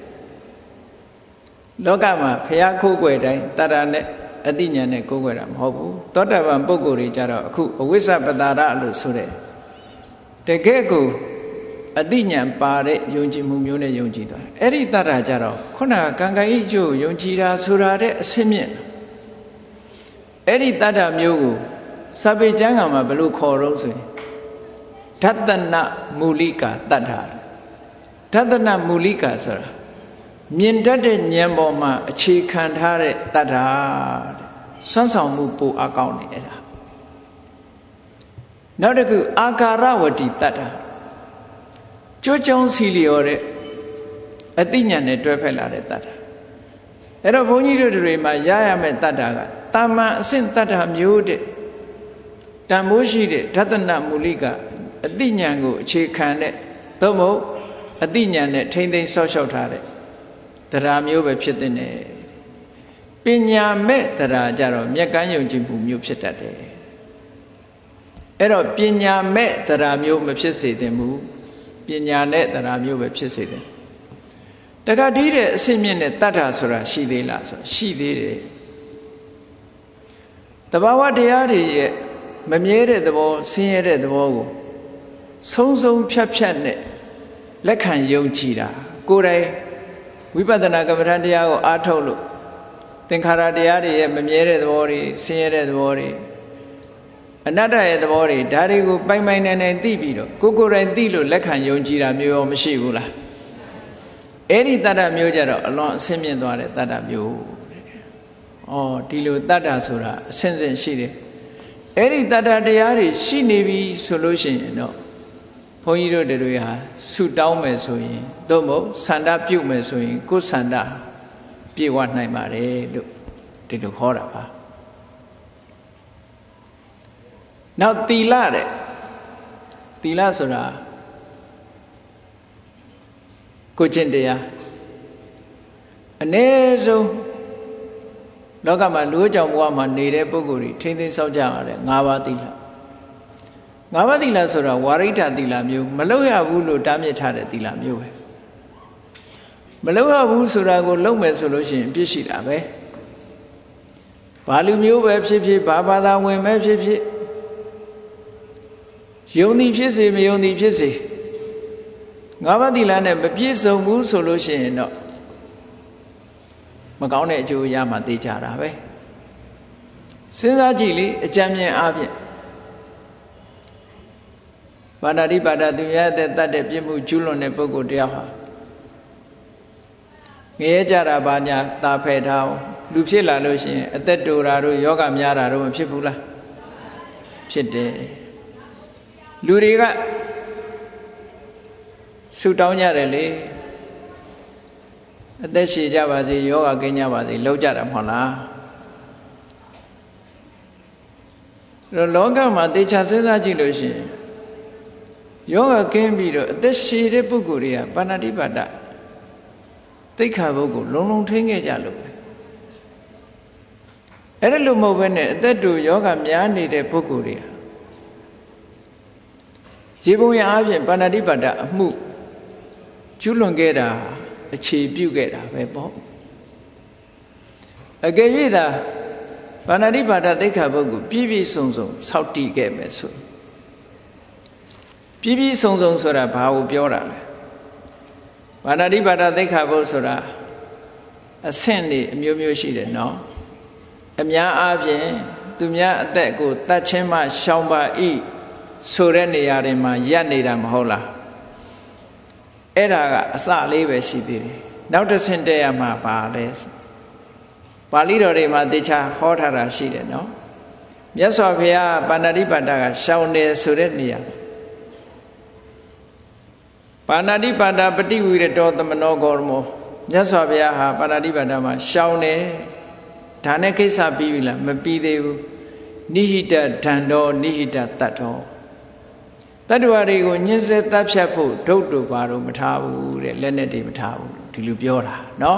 လောကမှာဘုရားခိုးကွယ်တိုင်းတတ္တနဲ့အသိဉာဏ်နဲ့ကိုးကွယ်တာမဟုတ်ဘူးသောတာပန်ပုဂ္ဂိုလ်တွေကြတော့အခုအဝိဇ္ဇပတာရလို့ဆိုတဲ့တကယ့်ကိုအတိညာဉ်ပါတဲ့ယုံကြည်မှုမျိုးနဲ့ယုံကြည်သွားအဲ့ဒီတတ္ထာကြတော့ခုနကကံကံဤကျိုးယုံကြည်တာဆိုတာတဲ့အစင်းမြင့်အဲ့ဒီတတ္ထာမျိုးကိုစာပေကျမ်းကမှာဘယ်လိုခေါ်တော့ဆိုရင်ဓတ္တနမူလိကာတတ္ထာဓတ္တနမူလိကာဆိုတာမြင်တတ်တဲ့ဉာဏ်ပေါ်မှာအခြေခံထားတဲ့တတ္ထာစွမ်းဆောင်မှုပိုအကောင်းနေအဲ့ဒါနောက်တစ်ခုအာကာရဝတိတတ္ထာကြွကြောင်းစီလျော်တဲ့အသိဉာဏ်နဲ့တွဲဖက်လာတဲ့တတ္ထာအဲ့တော့ဘုန်းကြီးတို့တွေမှာရရမယ့်တတ္ထာကတာမန်အဆင့်တတ္ထာမျိုးတဲ့တန်ဖိုးရှိတဲ့ဓတ္တနမူလိကအသိဉာဏ်ကိုအခြေခံတဲ့သို့မဟုတ်အသိဉာဏ်နဲ့ထိမ့်သိမ်းဆောက်ရှောက်ထားတဲ့တရားမျိုးပဲဖြစ်တဲ့နဲ့ပညာမဲ့တရားကြတော့မျက်ကမ်းယုံကြည်မှုမျိုးဖြစ်တတ်တယ်အဲ့တော့ပညာမဲ့တရားမျိုးမဖြစ်စေသင့်ဘူးပညာနဲ့တရားမျိုးပဲဖြစ်စေတယ်တခါတည်းတဲ့အဆင့်မြင့်တဲ့တတ္ထာဆိုတာရှိသေးလားဆိုရှိသေးတယ်တဘာဝတရားတွေရဲ့မမြဲတဲ့သဘောဆင်းရဲတဲ့သဘောကိုဆုံးဆုံးဖြတ်ဖြတ်နဲ့လက်ခံယုံကြည်တာကိုယ်တိုင်ဝိပဿနာကမ္မဋ္ဌာန်းတရားကိုအားထုတ်လို့သင်္ခါရတရားတွေရဲ့မမြဲတဲ့သဘောတွေဆင်းရဲတဲ့သဘောတွေအနတ္တရဲ့သဘောတွေဒါတွေကိုပိုင်ပိုင်နိုင်နိုင်သိပြီးတော့ကိုယ်တိုင်သိလို့လက်ခံယုံကြည်တာမျိုးရောမရှိဘူးလားအဲ့ဒီတတ္တမျိုးကြတော့အလွန်အဆင့်မြင့်သွားတဲ့တတ္တမျိုးဒီလိုတတ္တဆိုတာအဆင့်ဆင့်ရှိတယ်အဲ့ဒီတတ္တတရားတွေရှိနေပြီဆိုလို့ရှိရင်တော့ဘုန်းကြီးတို့တွေဟာဆုတောင်းမယ်ဆိုရင်သို့မဟုတ်ဆန္ဒပြုမယ်ဆိုရင်ကိုယ်ဆန္ဒပြေဝနိုင်ပါတယ်လို့ဒီလိုခေါ်တာပါနောက်သီလတဲ့သီလဆိုတာကိုကျင့်တရားအ ਨੇ ဆုံးလောကမှာလူ့ကြောင့်ဘဝမှာနေတဲ့ပုဂ္ဂိုလ်တွေထိမ့်သိမ်းစောင့်ကြရတယ်၅ပါးသီလ၅ပါးသီလဆိုတာဝါရိဋ္ဌသီလမျိုးမလုပ်ရဘူးလို့တားမြစ်ထားတဲ့သီလမျိုးပဲမလုပ်ရဘူးဆိုတာကိုလုပ်မယ်ဆိုလို့ရှိရင်ပြစ်ရှိတာပဲဘာလူမျိုးပဲဖြစ်ဖြစ်ဘာဘာသာဝင်ပဲဖြစ်ဖြစ်ယုံသည်ဖြစ်စေမယုံသည်ဖြစ်စေငါးပါးသီလနဲ့မပြည့်စုံဘူးဆိုလို့ရှိရင်တော့မကောင်းတဲ့အကျိုးရမှသိကြတာပဲစဉ်းစားကြည့်လေအကြံဉာဏ်အားဖြင့်ပါဏာတိပါဒသူများတဲ့တတ်တဲ့ပြစ်မှုကျူးလွန်တဲ့ပုဂ္ဂိုလ်တယောက်ဟာငရဲကြတာဘာညာတာဖယ်ထားလူဖြစ်လာလို့ရှိရင်အသက်တိုတာတို့ယောဂများတာတို့မဖြစ်ဘူးလားဖြစ်တယ်လူတွေကဆုတောင်းကြတယ်လေအသက်ရှည်ကြပါစေယောဂကင်းကြပါစေလောက်ကြတာမဟုတ်လားလောကမှာတေချာစဉ်းစားကြည့်လို့ရှိရင်ယောဂကင်းပြီးတော့အသက်ရှည်တဲ့ပုဂ္ဂိုလ်တွေကပါဏာတိပါဒသိက္ခာပုဂ္ဂိုလ်လုံလုံထိန်းခဲ့ကြလို့ပဲအဲ့ဒါလို့မဟုတ်ဘဲနဲ့အသက်တူယောဂများနေတဲ့ပုဂ္ဂိုလ်တွေရေပုံရအားဖြင့်ပါဏာတိပါဒအမှုကျူးလွန်ခဲ့တာအခြေပြုခဲ့တာပဲပေါ့အကယ်၍သာပါဏာတိပါဒသိက္ခာပုဂ္ဂိုလ်ပြည့်ပြည့်စုံစုံစောင့်တည်ခဲ့မယ်ဆိုပြည့်ပြည့်စုံစုံဆိုတာဘာကိုပြောတာလဲပါဏာတိပါဒသိက္ခာပုဂ္ဂိုလ်ဆိုတာအဆင့်တွေအမျိုးမျိုးရှိတယ်နော်အများအားဖြင့်သူများအသက်ကိုတတ်ချင်းမှရှောင်ပါ၏ဆိုတဲ့နေရာတွေမှာရပ်နေတာမဟုတ်လားအဲ့ဒါကအစလေးပဲရှိသေးတယ်နောက်တစ်ဆင့်တက်ရမှာပါလဲပါဠိတော်တွေမှာတေချာဟောထားတာရှိတယ်နော်မြတ်စွာဘုရားပါဏာတိပါဒကရှောင်တယ်ဆိုတဲ့နေရာပါဏာတိပါဒပฏิဝိရတောသမနောဂေါရမောမြတ်စွာဘုရားဟာပါဏာတိပါဒမှာရှောင်တယ်ဒါနဲ့ကိစ္စပြီးပြီလားမပြီးသေးဘူးနိဟိတဒန္တောနိဟိတတတ္တောတတ္တဝါတွေကိုညှင်းဆဲတပ်ဖြတ်ဖို့ဒုတ်တို့ဘာလို့မထားဘူးတဲ့လက်နဲ့တွေမထားဘူးဒီလိုပြောတာနော်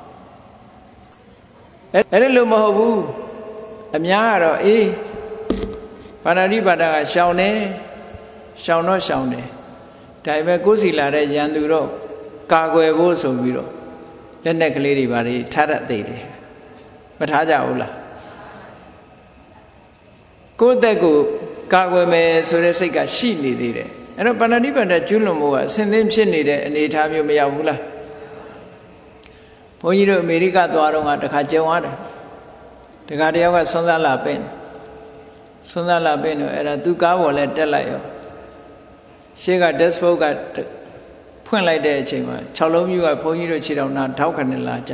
အဲ့ဒါလို့မဟုတ်ဘူးအများကတော့ပါဏာတိပါဒကရှောင်တယ်ရှောင်တော့ရှောင်တယ်ဒါပေမဲ့ကိုယ်စီလာတဲ့ရန်သူတော့ကာကွယ်ဖို့ဆိုပြီးတော့လက်နဲ့ကလေးတွေဘာတွေထားတတ်သေးတယ်မထားကြဘူးလားကိုယ့်အသက်ကိုကာကွယ်မယ်ဆိုတဲ့စိတ်ကရှိနေသေးတယ်အဲ့တော့ပါဏာတိပါဒကျွလွန်မှုကအစဉ်သင်းဖြစ်နေတဲ့အနေအထားမျိုးမရောက်ဘူးလားဘုန်းကြီးတို့အမေရိကသွားတော့ကတခါကြုံရတယ်တခါတယောက်ကဆွမ်းသားလာပင်းတော့အဲ့ဒါသူကားပေါ်လဲတက်လိုက်ရောရှေ့က dashboard ကဖွင့်လိုက်တဲ့အချိန်မှာ6လုံးမြူကဘုန်းကြီးတို့ခြေတော်နာထောက်ခနဲ့လာကြ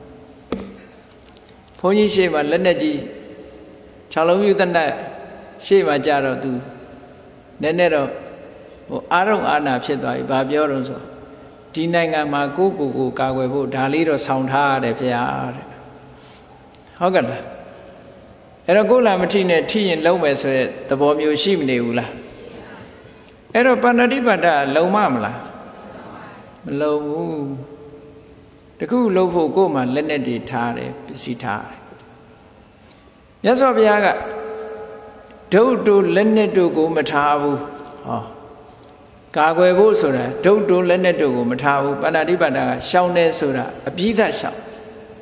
ဘုန်းကြီးရှေ့မှာလက်နဲ့ကြီး6လုံးမြူတနတ်ရှေ့မှာကြတော့သူနည်းနည်းတော့အာရုံအာနာဖြစ်သွားပြီဘာပြောတော့ဆိုဒီနိုင်ငံမှာကိုကာကွယ်ဖို့ဒါလေးတော့ဆောင်ထားရတယ်ဗျာတဲ့ဟုတ်ကဲ့လားအဲ့တော့ကိုလာမထိနဲ့ထိရင်လုံးမယ်ဆိုတဲ့သဘောမျိုးရှိမနေဘူးလားအဲ့တော့ပါဏာတိပါဒလုံမလားမလုံဘူးတခုလုံးဖို့ကိုယ်မှလက်နဲ့တွေထားတယ်ပစ္စည်းထားတယ်မြတ်စွာဘုရားကဒုတ်တို့လက်နဲ့တို့ကိုမထားဘူးဟောကာကွယ်ဖို့ဆိုတာဒုတ်တို့လက်နဲ့တို့ကိုမထားဘူးပါဏာတိပါဒကရှောင်းတယ်ဆိုတာအပြီးသတ်ရှောင်း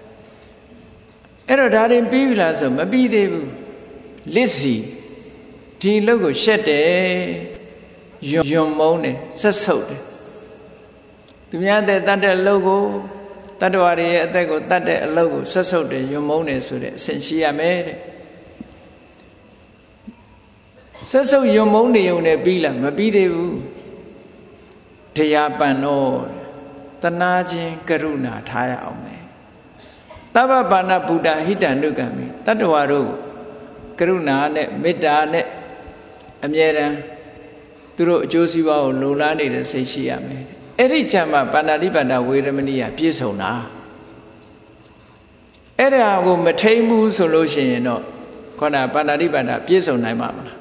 အဲ့တော့ဒါရင်ပြီးပြီလားဆိုမပြီးသေးဘူးလစ်စီဒီအလုပ်ကိုရှက်တယ်ယွန်မုန်းတယ်ဆက်ဆုပ်တယ်သူများတဲ့တတ်တဲ့အလုပ်ကိုတတ္တဝါတွေရဲ့အသက်ကိုတတ်တဲ့အလုပ်ကိုဆက်ဆုပ်တယ်ယွန်မုန်းတယ်ဆိုတဲ့အဆင့်ရှိရမယ်တဲ့ဆက်ဆုပ်ယွန်မုန်းနေုံနဲ့ပြီးလားမပြီးသေးဘူးတရားပန်တော့တနာခြင်းကရုဏာထားရအောင်မယ်သဗ္ဗပါဏဗုဒ္ဓဟိတံဒုက္ခမိတတ္တဝါတို့ကရုဏာနဲ့မေတ္တာနဲ့အမြဲတမ်းသူတို့အကျိုးစီးပွားကိုလိုလားနေတဲ့စိတ်ရှိရမယ်အဲ့ဒီကြမှာပါဏာတိပါဒဝေရမဏိယပြည့်စုံတာအဲ့ဒါကိုမထိမ့်ဘူးဆိုလို့ရှိရင်တော့ခေါဏပါဏာတိပါဒပြည့်စုံနိုင်မှာမလား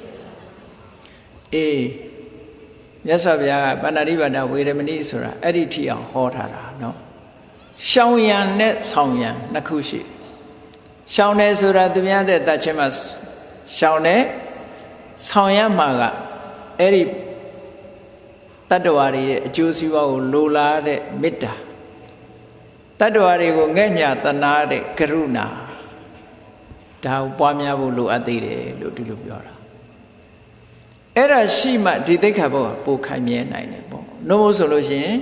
အေးမြတ်စွာဘုရားကပါဏာတိပါဒဝေရမဏိဆိုတာအဲ့ဒီထိအောင်ဟောထားတာနော်ရှောင်ရံနဲ့ဆောင်ရံနှစ်ခုရှိရှောင်တယ်ဆိုတာသူများတဲ့တတ်ချင်းမှာရှောင်တယ်ဆောင်ရံမှာကအဲ့ဒီတတ္တဝါတွေရဲ့အကျိုးစီးပွားကိုလိုလားတဲ့မေတ္တာတတ္တဝါတွေကိုငဲ့ညာတနာတဲ့ကရုဏာဒါကိုပွားများဖို့လိုအပ်သေးတယ်လို့ဒီလိုပြောတာအဲ့ဒါရှိမှဒီသိက္ခာပုဒ်ကပိုခိုင်မြဲနိုင်တယ်ပေါ့နှုတ်မို့ဆိုလို့ရှိရင်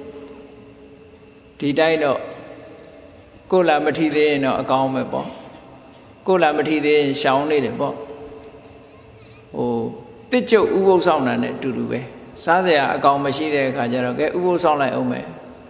ဒီတိုင်းတော့ကိုယ်လာမထီသေးရင်တော့အကောင်းပဲပေါ့ကိုယ်လာမထီသေးရင်ရှောင်နေတယ်ပေါ့တစ်ကျုပ်ဥပုသ်ဆောင်တာနဲ့အတူတူပဲစားစရာအကောင်မရှိတဲ့အခါကျတော့ကဲဥပုသ်ဆောင်လိုက်အောင်မယ်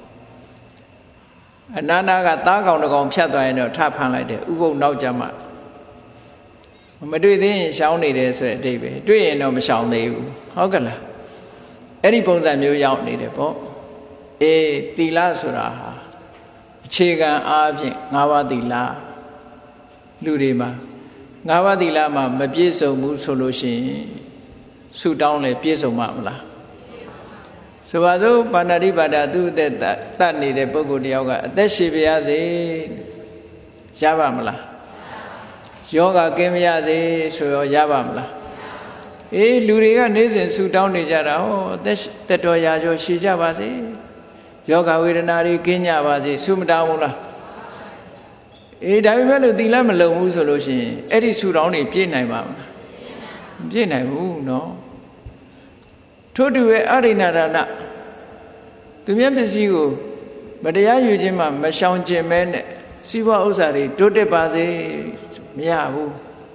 အနာနာကသားကောင်တစ်ကောင်ဖြတ်သွားရင်တော့ထဖမ်းလိုက်တယ်ဥပုသ်နောက်ကြမှာမတွေ့သေးရင်ရှောင်နေတယ်ဆိုတဲ့အဓိပ္ပာယ်တွေ့ရင်တော့မရှောင်သေးဘူးဟုတ်ကဲ့လားအဲ့ဒီပုံစံမျိုးရောက်နေတယ်ပေါ့အေးသီလဆိုတာဟာအခြေခံအားဖြင့်၅ပါးသီလလူတွေမှာ၅ပါးသီလမှာမပြည့်စုံဘူးဆိုလို့ရှိရင်ဆုတောင်းလဲပြည့်စုံမှာမလားဆိုပါစို့ပါဏာတိပါဒသူ့အသက်တတ်နေတဲ့ပုဂ္ဂိုလ်တယောက်ကအသက်ရှည်ပါရစေရပါမလားယောဂကင်းမရစေဆိုရောရပါမလားအေးလူတွေကနေ့စဉ်ဆုတောင်းနေကြတာဟောအသက်တော်ရာကျော်ရှည်ကြပါစေယောဂဝေဒနာတွေကင်းကြပါစေဆုမတောင်းဘူးလားအေးဒါပေမဲ့လို့သီလမလုံဘူးဆိုလို့ရှိရင်အဲ့ဒီဆုတောင်းတွေပြည့်နိုင်ပါမလားမပြည့်နိုင်ဘူးနော်ထို့တူပဲအရိဏဒါနသူမြတ်ပစ္စည်းကိုမတရားယူခြင်းမှမရှောင်ကျင်မဲနဲ့စီးပွားဥစ္စာတွေတိုးတက်ပါစေမရဘူး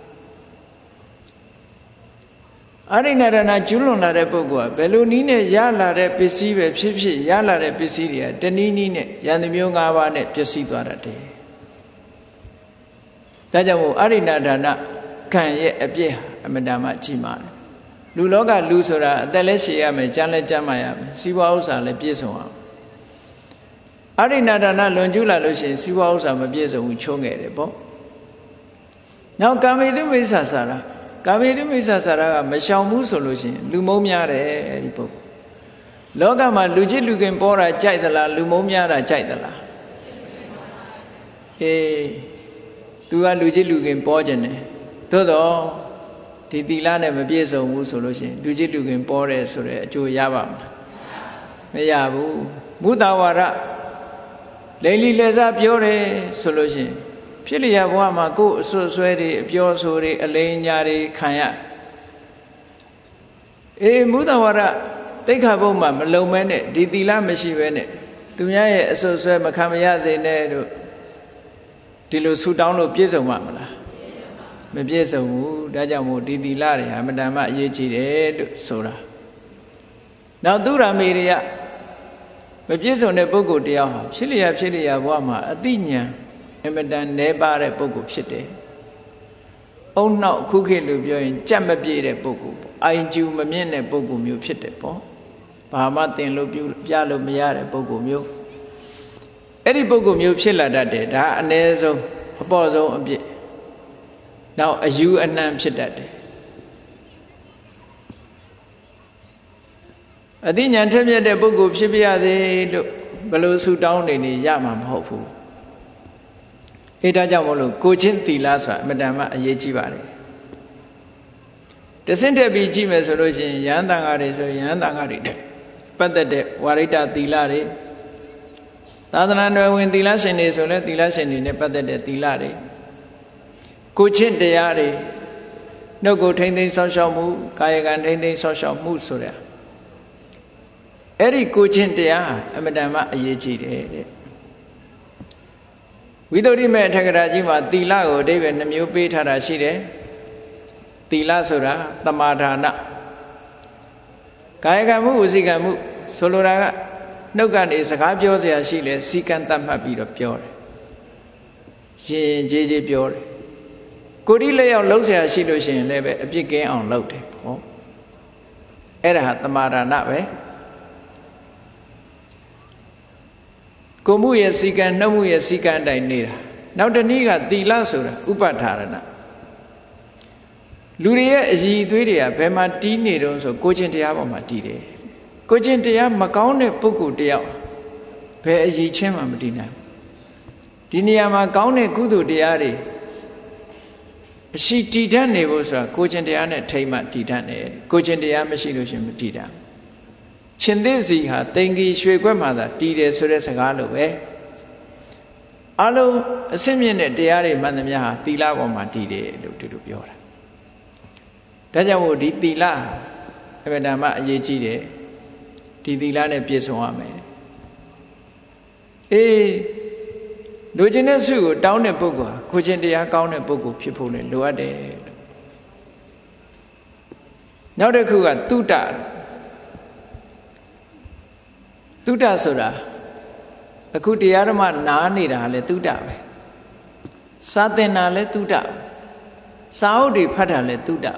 အရိဏဒါနကျွလွန်လာတဲ့ပုဂ္ဂိုလ်ကဘယ်လိုနည်းနဲ့ရလာတဲ့ပစ္စည်းပဲဖြစ်ဖြစ်ရလာတဲ့ပစ္စည်းတွေကတနည်းနည်းနဲ့ယန္တမျိုး၅ပါးနဲ့ပျက်စီးသွားတတ်တယ်ဒါကြောင့်မို့အရိဏဒါနကံရဲ့အပြည့်အမတန်မှကြီးမားတယ်လူလောကလူဆိုတာအသက်လည်းရှည်ရမယ်ကျမ်းလည်းကျမ်းမာရမယ်စီးပွားဥစ္စာလည်းပြည့်စုံအောင်အရိဏဒါနလွန်ကျူးလာလို့ရှိရင်စီးပွားဥစ္စာမပြည့်စုံဘူးချိုးငယ်တယ်ပေါ့နောက်ကာမေတုမိစ္ဆာစာရကာမေတုမိစ္ဆာစာရကမရှောင်ဘူးဆိုလို့ရှိရင်လူမုန်းများတယ်ဒီပုဂ္ဂိုလ်လောကမှာလူချစ်လူခင်ပေါ်တာကြိုက်သလားလူမုန်းများတာကြိုက်သလားအေးသူကလူချစ်လူခင်ပေါ်ခြင်းတယ်သို့တော့ဒီသီလနဲ့မပြည့်စုံဘူးဆိုလို့ရှိရင်လူချစ်လူခင်ပေါ်တယ်ဆိုတဲ့အကျိုးရပါမလားမရဘူးမုဒ္ဒဝါဒလိမ်လီလက်စားပြောတယ်ဆိုလို့ရှိရင်ဖြစ်လျက်ဘဝမှာကိုယ်အဆွတ်ဆွဲတွေအပြောဆိုတွေအလိမ်ညာတွေခံရမုဒ္ဒဝါဒသိက္ခာပုဒ်မှာမလုံမဲနဲ့ဒီသီလမရှိပဲနဲ့သူများရဲ့အဆွဆွဲမခံမရစေနဲ့တို့ဒီလိုဆူတောင်းလို့ပြည့်စုံမှာမလားမပြည့်စုံဘူးဒါကြောင့်မို့ဒီသီလတွေဟာမတန်မှအရေးကြီးတယ်လို့ဆိုတာနောက်သူရမေတွေကမပြည့်စုံတဲ့ပုဂ္ဂိုလ်တရားဟာဖြစ်လျာဘဝမှာအသိဉာဏ်အမတန်နည်းပါးတဲ့ပုဂ္ဂိုလ်ဖြစ်တယ်အုံနောက်ခုခေတ်လို့ပြောရင်ကြက်မပြည့်တဲ့ပုဂ္ဂိုလ်ပေါ့အိုင်ကျူမမြင့်တဲ့ပုဂ္ဂိုလ်မျိုးဖြစ်တယ်ပေါ့ဘာမှသင်လို့ပြလို့မရတဲ့ပုဂ္ဂိုလ်မျိုးအဲ့ဒီပုဂ္ဂိုလ်မျိုးဖြစ်လာတတ်တယ်ဒါအ ਨੇ ဆုံးအပေါ်ဆုံးအပြစ်နောက်အယူအနှံဖြစ်တတ်တယ်အသိဉာဏ်ထက်မြက်တဲ့ပုဂ္ဂိုလ်ဖြစ်ပြရစေလို့ဘယ်လိုဆုတောင်းနေရမှာမဟုတ်ဘူးဒါကြောင့်မို့လို့ကိုချင်းသီလဆိုတာအမတန်မှအရေးကြီးပါတယ်တဆင့်တက်ပြီးကြည့်မယ်ဆိုလို့ရှိရင်ယဟန်တန်ဃာတွေဆိုယဟန်တန်ဃာတွေပတ်သက်တဲ့ဝါရိတသီလတွေသာသနာ့နယ်ဝင်သီလရှင်တွေဆိုလဲသီလရှင်တွေနဲ့ပတ်သက်တဲ့သီလတွေကိုချင်းတရားတွေနှုတ်ကိုထိမ့်သိမ်းဆောက်ရှောက်မှုကာယကံထိမ့်သိမ်းဆောက်ရှောက်မှုဆိုတဲ့အဲ့ဒီကိုချင်းတရားအမတန်မှအရေးကြီးတယ်တဲ့ဝိသုဒ္ဓိမေအထက်ကရာကြီးမှာသီလကိုအဓိပ္ပာယ်နှမျိုးပေးထားတာရှိတယ်သီလဆိုတာသမာဓာနကာယကံမှုဝစီကံမှုဆိုလိုတာကနှုတ်ကနေစကားပြောเสียရှိလဲစီကံတတ်မှတ်ပြီးတော့ပြောတယ်ရင်ကြေးကြေးပြောတယ်ကိုယ်ဒီလက်ရောက်လှုပ်เสียရှိလို့ရှိရင်လည်းပဲအပြစ်ကင်းအောင်လုပ်တယ်ဟောအဲ့ဒါဟာသမာဓာနပဲကိုမှုရဲ့စီကံနှုတ်မှုရဲ့စီကံအတိုင်းနေတာနောက်တနည်းကသီလဆိုတာဥပဌာရဏလူတွေရဲ့အည်အသွေးတွေကဘယ်မှာတီးနေတုံးဆိုကိုချင်းတရားပေါ်မှာတီးတယ်ကိုချင်းတရားမကောင်းတဲ့ပုဂ္ဂိုလ်တယောက်ဘယ်အည်ချင်းမှမတီးနိုင်ဒီနေရာမှာကောင်းတဲ့ကုသိုလ်တရားတွေအရှိတည်တတ်နေဖို့ဆိုတာကိုချင်းတရားနဲ့ထိမ့်မှတည်တတ်တယ်ကိုချင်းတရားမရှိလို့ရှင်မတည်တတ်ရှင်သိစီဟာတိန်ကြီးရွှေခွက်မှာသာတည်တယ်ဆိုတဲ့စကားလိုပဲအလုံးအစစ်မြင့်တဲ့တရားတွေမှန်သမျှဟာသီလပေါ်မှာတည်တယ်လို့ဒီလိုပြောတာဒါကြောင့်မို့ဒီသီလအဗေဒမအရေးကြီးတယ်ဒီသီလနဲ့ပြည့်စုံရမယ်လူချင်းတဲ့ဆုကိုတောင်းတဲ့ပုဂ္ဂိုလ်ဟာကိုချင်းတရားကောင်းတဲ့ပုဂ္ဂိုလ်ဖြစ်ဖို့လည်းလိုအပ်တယ်လို့နောက်တစ်ခုကတုဒ္ဒဆိုတာအခုတရားဓမ္မနားနေတာလည်းတုဒ္ဒပဲစာသင်တာလည်းတုဒ္ဒစာအုပ်တွေဖတ်တာလည်းတုဒ္ဒ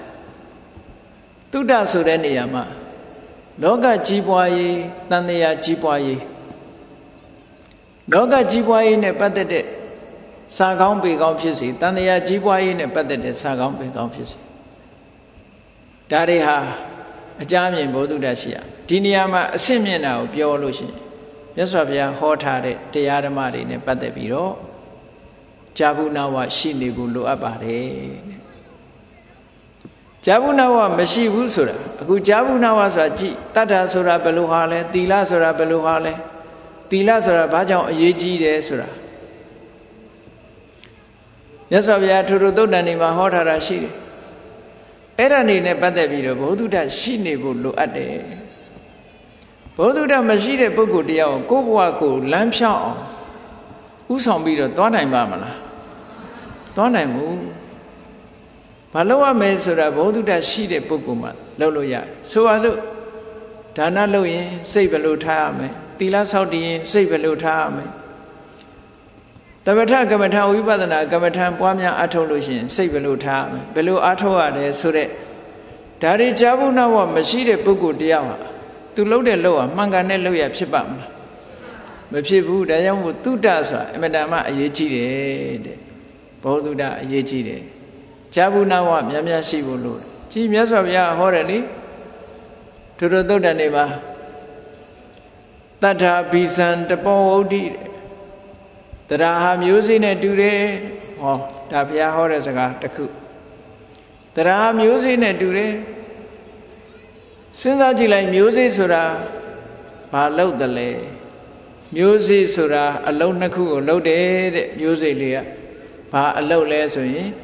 ဆိုတဲ့နေရာမှာလောကကြီးပွားရေးတန်တရားကြီးပွားရေးလောကကြီးပွားရေးနဲ့ပတ်သက်တဲ့စာကောင်းပေကောင်းဖြစ်စေတန်တရားကြီးပွားရေးနဲ့ပတ်သက်တဲ့စာကောင်းပေကောင်းဖြစ်စေဒါတွေဟာအကြမ်းမြင်ဘောဓုတရှိရဒီနေရာမှာအဆင့်မြင့်တာကိုပြောလို့ရှိရင်မြတ်စွာဘုရားဟောထားတဲ့တရားဓမ္မတွေနဲ့ပတ်သက်ပြီးတော့ကြာဘူးနာဝရှိနေဖို့လိုအပ်ပါတယ်ကြာဘူးနာဝမရှိဘူးဆိုတာအခုကြာဘူးနာဝဆိုတာကြည့်တတ္ထဆိုတာဘယ်လိုဟာလဲသီလဆိုတာဘယ်လိုဟာလဲသီလဆိုတာဘာကြောင့်အရေးကြီးတယ်ဆိုတာမြတ်စွာဘုရားထူထူသုတ်တန်တွေမှာဟောထားတာရှိတယ်အဲ့ဒါနေနဲ့ပတ်သက်ပြီးတော့ဘောဓုတရှိနေဖို့လိုအပ်တယ်ဘောဓုတမရှိတဲ့ပုဂ္ဂိုလ်တရားကိုကိုယ့်ဘဝကိုလမ်းဖြောင်းအောင်ဥဆောင်ပြီးတော့သွားနိုင်ပါမလားသွားနိုင်ဘူးဘာလို့ရမယ်ဆိုတာဘောဓုတရှိတဲ့ပုဂ္ဂိုလ်မှလုပ်လို့ရတယ်ဆိုပါစို့ဒါနလုပ်ရင်စိတ်ဘယ်လိုထားရမလဲသီလဆောက်တည်ရင်စိတ်ဘယ်လိုထားရမလဲသမထကမ္မထာဝိပဿနာကမ္မထာပွားများအားထုတ်လို့ရှိရင်စိတ်ဘယ်လိုထားရမလဲဘယ်လိုအားထုတ်ရတယ်ဆိုတဲ့ဒါတွေကြာဘူးနာဝမရှိတဲ့ပုဂ္ဂိုလ်တရားဟာသူလှုပ်တဲ့လှုပ်ဟာမှန်ကန်တဲ့လှုပ်ရဖြစ်ပါမလားမဖြစ်ဘူးဒါကြောင့်မို့သုဒ္ဓဆိုတာအမတန်မှအရေးကြီးတယ်တဲ့ဘောဓုတအရေးကြီးတယ်ကြာဘူးနာဝများများရှိဖို့လို့ကြည်မြတ်စွာဘုရားဟောတယ်လေထူထူသုတ်တန်တွေမှာတတ္ထာဘိဇံတပောဝုဒ္ဓိတရားဟာမျိုးစေ့နဲ့တူတယ်ဟောဒါဘုရားဟောတဲ့စကားတစ်ခုတရားဟာမျိုးစေ့နဲ့တူတယ်စဉ်းစားကြည့်လိုက်မျိုးစေ့ဆိုတာဘာလုပ်တယ်လဲမျိုးစေ့ဆိုတာအလုံးနှစ်ခုကိုလုပ်တယ်တဲ့မျိုးစေ့လေးကဘာအလုပ်လဲဆိုရင်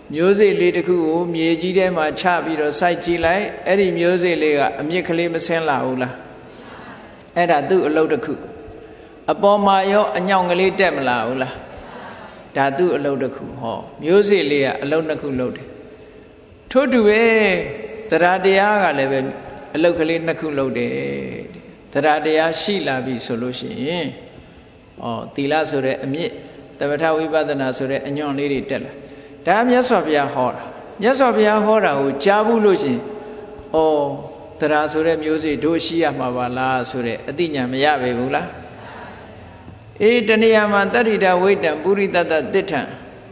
မျိုးစေ့လေးတစ်ခုကိုမြေကြီးထဲမှာချပြီးတော့စိုက်ကြည့်လိုက်အဲ့ဒီမျိုးစေ့လေးကအမြစ်ကလေးမဆင်းလာဘူးလားအဲ့ဒါသူ့အလုပ်တစ်ခုအပေါ်မှာရောအညောင်ကလေးတက်မလာဘူးလားဒါသူ့အလုပ်တစ်ခုဟောမျိုးစေ့လေးကအလုပ်နှစ်ခုလုပ်တယ်ထို့တူပဲတရားတရားကလည်းပဲအလုပ်ကလေးနှစ်ခုလုပ်တယ်တရားတရားရှိလာပြီဆိုလို့ရှိရင်သီလဆိုတဲ့အမြင့်သမထဝိပဿနာဆိုတဲ့အညွန့်လေးတွေတက်လာဒါမြတ်စွာဘုရားဟောတာမြတ်စွာဘုရားဟောတာကိုကြားဘူးလို့ရှိရင်တရားဆိုတဲ့မျိုးစေ့တို့ရှိရမှာပါလားဆိုတဲ့အသိဉာဏ်မရပေဘူးလားတဏှာမှာတတ္တိတဝိတ္တံပုရိသတ္တသစ္ထံ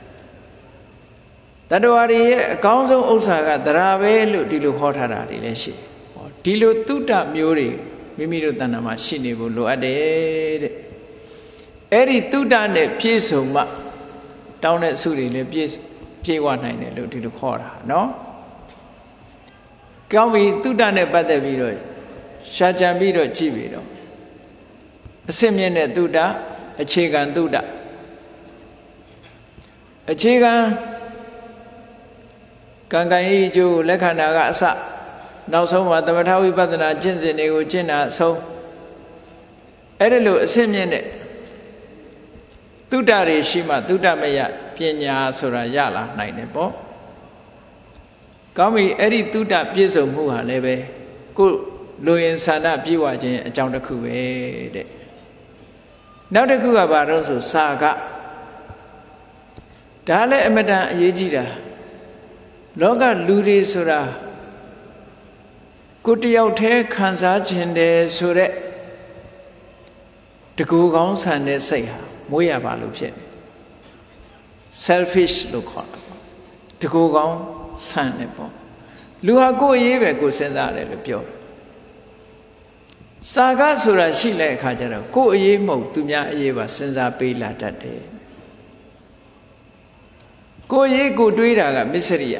တတ္တဝါတွေရဲ့အကောင်းဆုံးဥစ္စာကတရားပဲလို့ဒီလိုဟောထားတာတွေလည်းရှိဒီလိုသုတ္တမျိုးတွေမိမိတို့တဏ္ဍာမှာရှိနေဖို့လိုအပ်တယ်တဲ့အဲ့ဒီသုတ္တနဲ့ပြည့်စုံမှတောင်းတဲ့အစုတွေလည်းပြည့်ဝနိုင်တယ်လို့ဒီလိုခေါ်တာနော်ကောင်းပြီသုတ္တနဲ့ပတ်သက်ပြီးတော့ရှားကြံပြီးတော့ကြည့်ပြီးတော့အစစ်မြင့်တဲ့သုတ္တအခြေခံသုတ္တအခြေခံကံကံဤအကျိုးလက်ခဏာကအစနောက်ဆုံးမှာသမထဝိပဿနာကျင့်စဉ်တွေကိုကျင့်တာအဆုံးအဲ့ဒါလို့အစစ်မြင့်တဲ့သုတ္တတွေရှိမှသုတ္တမယပညာဆိုတာရလာနိုင်တယ်ပေါ့ကောင်းပြီအဲ့ဒီသုတ္တပြည့်စုံမှုဟာလည်းပဲကိုလူရင်ဆန္ဒပြည့်ဝခြင်းအကြောင်းတစ်ခုပဲတဲ့နောက်တစ်ခုကဘာလို့ဆိုစာကဒါလည်းအမတန်အရေးကြီးတာလောကလူတွေဆိုတာကိုတယောက်တည်းခံစားခြင်းတယ်ဆိုတဲ့တကူကောင်းဆန်တဲ့စိတ်ဟာမွေးရပါလို့ဖြစ်နေ selfish လို့ခေါ်တာပေါ့တကူကောင်းဆန်တယ်ပေါ့လူဟာကိုယ်ရေးပဲကိုယ်စဉ်းစားတယ်လို့ပြောတယ်စာကဆိုတာရှိတဲ့အခါကျတော့ကိုယ်အရေးမဟုတ်သူများအရေးပါစဉ်းစားပေးလာတတ်တယ်ကိုယ်ရေးကိုတွေးတာကမစ္စရိယ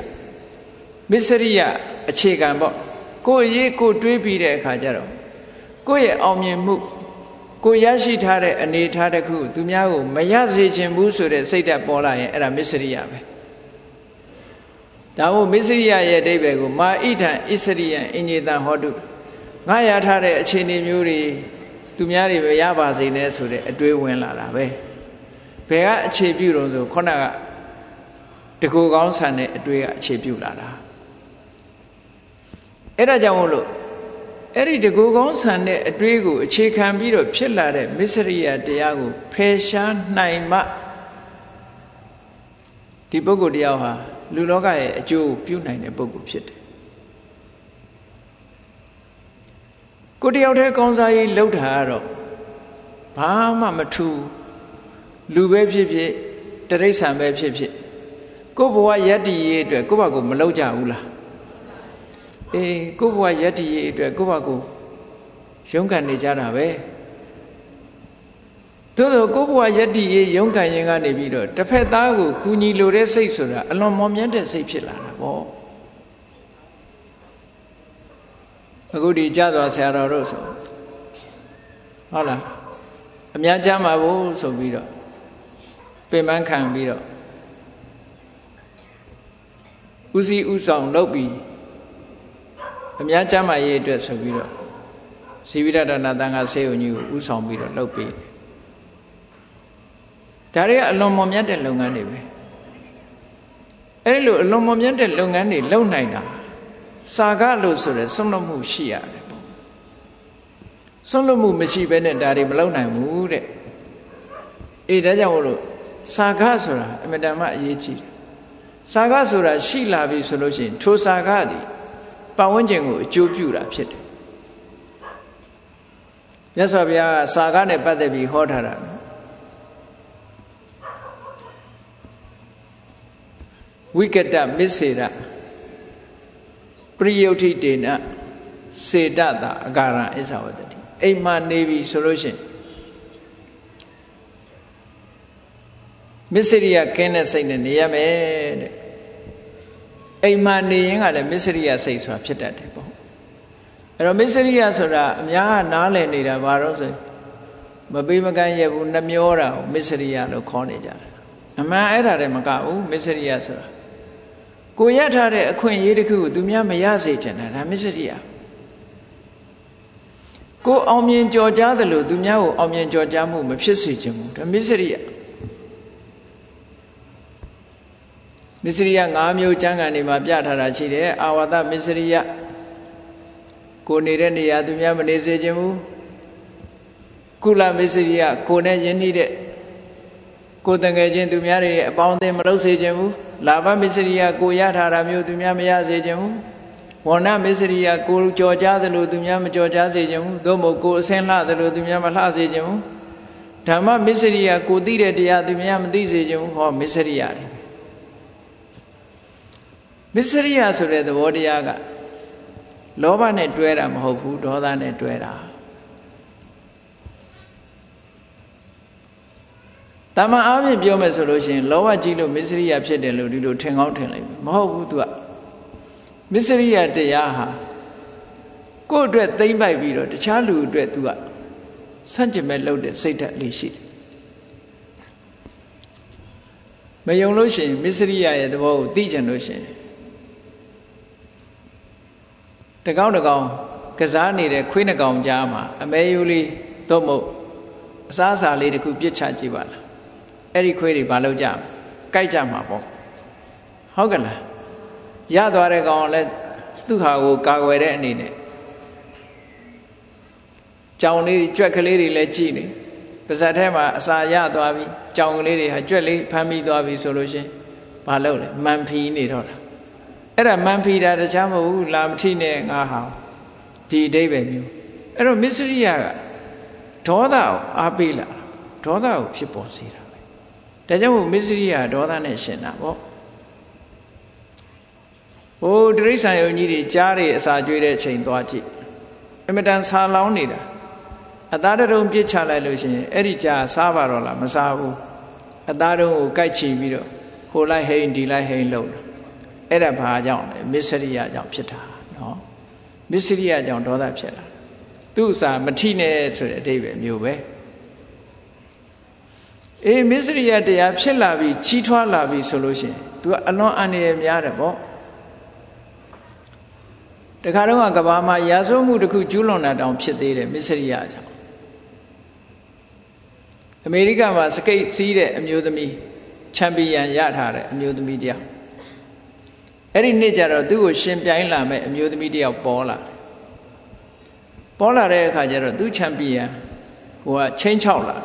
အခြေခံပေါ့ကိုယ်ရေးကိုတွေးပြီးတဲ့အခါကျတော့ကိုယ့်ရဲ့အောင်မြင်မှုကိုရရှိထားတဲ့အနေထားတစ်ခုသူများကိုမရစေချင်ဘူးဆိုတဲ့စိတ်ဓာတ်ပေါ်လာရင်အဲ့ဒါမစ္စရိယပဲဒါမို့မစ္စရိယရဲ့အဓိပ္ပာယ်ကိုမာဣထံဣစရိယံအညေတံဟောတုငါရထားတဲ့အခြေအနေမျိုးတွေသူများတွေပဲရပါစေနဲ့ဆိုတဲ့အတွေးဝင်လာတာပဲဘယ်ကအခြေပြုတော့ဆိုခုနကတကူကောင်းဆန်တဲ့အတွေးကအခြေပြုလာတာအဲ့ဒါကြောင့်မို့လို့အဲ့ဒီတကူကောင်းဆန်တဲ့အတွေးကိုအခြေခံပြီးတော့ဖြစ်လာတဲ့မစ္စရိယတရားကိုဖယ်ရှားနိုင်မှဒီပုဂ္ဂိုလ်တရားဟာလူလောကရဲ့အကျိုးပြုနိုင်တဲ့ပုဂ္ဂိုလ်ဖြစ်တယ်ကိုတယောက်တည်းကောင်းစားရေးလှုပ်တာကတော့ဘာမှမထူးလူပဲဖြစ်ဖြစ်တိရစ္ဆာန်ပဲဖြစ်ဖြစ်ကိုယ့်ဘဝယတ္တိရေးအတွက်ကိုယ့်ဘာကိုမလှုပ်ကြဘူးလားကိုယ့်ဘဝယတ္တိရေးအတွက်ကိုယ့်ဘာကိုရုန်းကန်နေကြတာပဲသို့သောကိုယ့်ဘဝယတ္တိရေးရုန်းကန်ရင်ကနေပြီးတော့တစ်ဖက်သားကိုကူညီလိုတဲ့စိတ်ဆိုတာအလွန်မော်မြတ်တဲ့စိတ်ဖြစ်လာတာပေါ့အခုဒီကြသွားဆရာတော်တို့ဆိုဟုတ်လားအများကြမှာဘူးဆိုပြီးတော့ပင်ပန်းခံပြီးတော့ဥစည်းဥဆောင်လုပ်ပြီးအများကြမှာရေးအတွက်ဆိုပြီးတော့ဇီဝိရတနာသံဃာဆေးရုံကြီးကိုဥဆောင်ပြီးတော့လုပ်ပေးဒါတွေကအလွန်မော်မြတ်တဲ့လုပ်ငန်းတွေပဲအဲဒီလိုအလွန်မော်မြတ်တဲ့လုပ်ငန်းတွေလုပ်နိုင်တာစာကလို့ဆိုရယ်ဆုံးလွတ်မှုရှိရတယ်ပေါ့ဆုံးလွတ်မှုမရှိဘဲနဲ့ဒါတွေမလုပ်နိုင်ဘူးတဲ့ဒါကြောင့်မို့လို့စာကဆိုတာအမြဲတမ်းအရေးကြီးတယ်စာကဆိုတာရှိလာပြီဆိုလို့ရှိရင်ထိုစာကသည်ပတ်ဝန်းကျင်ကိုအကျိုးပြုတာဖြစ်တယ်မြတ်စွာဘုရားကစာကနဲ့ပတ်သက်ပြီးဟောထားတာဝိကတမစ္စေရပရိယုဋ္ဌိတေနစေတတာအကာရအစ္ဆဝတ္တိအိမ်မှာနေပြီဆိုလို့ရှိရင်မစ္စရိယကင်းတဲ့စိတ်နဲ့နေရမယ်တဲ့အိမ်မှာနေရင်ကလည်းမစ္စရိယစိတ်ဆိုတာဖြစ်တတ်တယ်ပေါ့အဲ့တော့မစ္စရိယဆိုတာအများကနားလည်နေတာဘာလို့ဆိုမပေးမကမ်းရဘူးနှမျောတာကိုမစ္စရိယလို့ခေါ်နေကြတာအမှန်အဲ့ဒါတည်းမကဘူးမစ္စရိယဆိုတာကိုရထားတဲ့အခွင့်အရေးတစ်ခုကိုသူများမရစေချင်တာဒါမစ္စရိယကိုအောင်မြင်ကြော်ကြားသလိုသူများကိုအောင်မြင်ကြော်ကြားမှုမဖြစ်စေချင်ဘူးဒါမစ္စရိယမစ္စရိယ၅မျိုးကျမ်းဂန်တွေမှာပြထားတာရှိတယ်အာဝါဒမစ္စရိယကိုနေတဲ့နေရာသူများမနေစေချင်ဘူးကုလမစ္စရိယကိုနဲ့ယဉ်နှီးတဲ့ကိုတငယ်ချင်းသူများတွေအပေါင်းအသင်းမလုပ်စေချင်ဘူးလာဘမစ္စရိယကိုရထားတာမျိုးသူများမရစေချင်ဘူးဝဏမစ္စရိယကိုကြော်ကြားသလိုသူများမကြော်ကြားစေချင်ဘူးသို့မဟုတ်ကိုအစင်းလှသလိုသူများမလှစေချင်ဘူးဓမ္မမစ္စရိယကိုသိတဲ့တရားသူများမသိစေချင်ဘူးဟောမစ္စရိယတွေမစ္စရိယဆိုတဲ့သဘောတရားကလောဘနဲ့တွဲတာမဟုတ်ဘူးဒေါသနဲ့တွဲတာတမန်အားဖြင့်ပြောမယ်ဆိုလို့ရှိရင်လောဘကြီးလို့မစ္စရိယဖြစ်တယ်လို့ဒီလိုထင်ကောင်းထင်လိုက်မဟုတ်ဘူးသူကမစ္စရိယတရားဟာကိုယ့်အတွက်သိမ့်ပိုက်ပြီးတော့တခြားလူအတွက်သူကဆန့်ကျင်မဲ့လုပ်တဲ့စိတ်ဓာတ်လေးရှိတယ်မယုံလို့ရှိရင်မစ္စရိယရဲ့သဘောကိုသိချင်လို့ရှိရင်တကောင်းတကောင်းကစားနေတဲ့ခွေးနှကောင်ကြားမှာအမဲယိုးလေးသို့မဟုတ်အစားအစာလေးတစ်ခုပြစ်ချကြည့်ပါလားအဲ့ဒီခွေးတွေဘာလုပ်ကြကြိုက်ကြမှာပေါ့ဟုတ်ကလားရသွားတဲ့ကောင်လည်းသူ့ဟာကိုကာကွယ်တဲ့အနေနဲ့ကြောင်လေးကြွက်ကလေးတွေလည်းကြည့်နေပါဇက်ထဲမှာအစာရသွားပြီကြောင်ကလေးတွေဟာကြွက်လေးဖမ်းပြီးသွားပြီဆိုလို့ရှင်ဘာလုပ်လဲမန်ဖီနေတော့တာအဲ့ဒါမန်ဖီတာတခြားမဟုတ်ဘူးလာမထိနဲ့ငါဟာဒီအဓိပ္ပာယ်မျိုးအဲ့တော့မစ္စရိယကဒေါသကိုအားပေးလာဒေါသကိုဖြစ်ပေါ်စေတာပဲဒါကြောင့်မို့မစ္စရိယဒေါသနဲ့ရှင်တာပေါ့ဟိုတိရစ္ဆာန်ယုံကြီးတွေကြားတွေအစာကျွေးတဲ့ချိန်သွားကြည့်အမတန်ဆာလောင်းနေတာအသားတုံးပြစ်ချလိုက်လို့ရှိရင်အဲ့ဒီကြားစားပါတော့လားမစားဘူးအသားတုံးကိုကိုက်ချီပြီးတော့ဟိုလိုက်ဟိန်ဒီလိုက်ဟိန်လုပ်တယ်အဲ့ဒါဘာကြောင့်လဲမစ္စရိယကြောင့်ဖြစ်တာနော်မစ္စရိယကြောင့်ဒေါသဖြစ်လာသူ့အစာမထိနဲ့ဆိုတဲ့အဓိပ္ပာယ်မျိုးပဲအေးမစ္စရိယတရားဖြစ်လာပြီးကြီးထွားလာပြီးဆိုလို့ရှိရင် तू ကအလွန်အန္တရာယ်များတယ်ပေါ့တခါတော့ကဘာမှာရာဇဝမှုတစ်ခုကျူးလွန်တာတောင်ဖြစ်သေးတယ်မစ္စရိယကြောင့်အမေရိကမှာစကိတ်စီးတဲ့အမျိုးသမီးချန်ပီယံရထားတဲ့အမျိုးသမီးတယောက်အဲ့ဒီနေ့ကျတော့သူ့ကိုရှင်ပြိုင်လာမဲ့အမျိုးသမီးတယောက်ပေါ်လာတဲ့အခါကျတော့သူ့ချန်ပီယံဟိုကချင်းချောက်လာ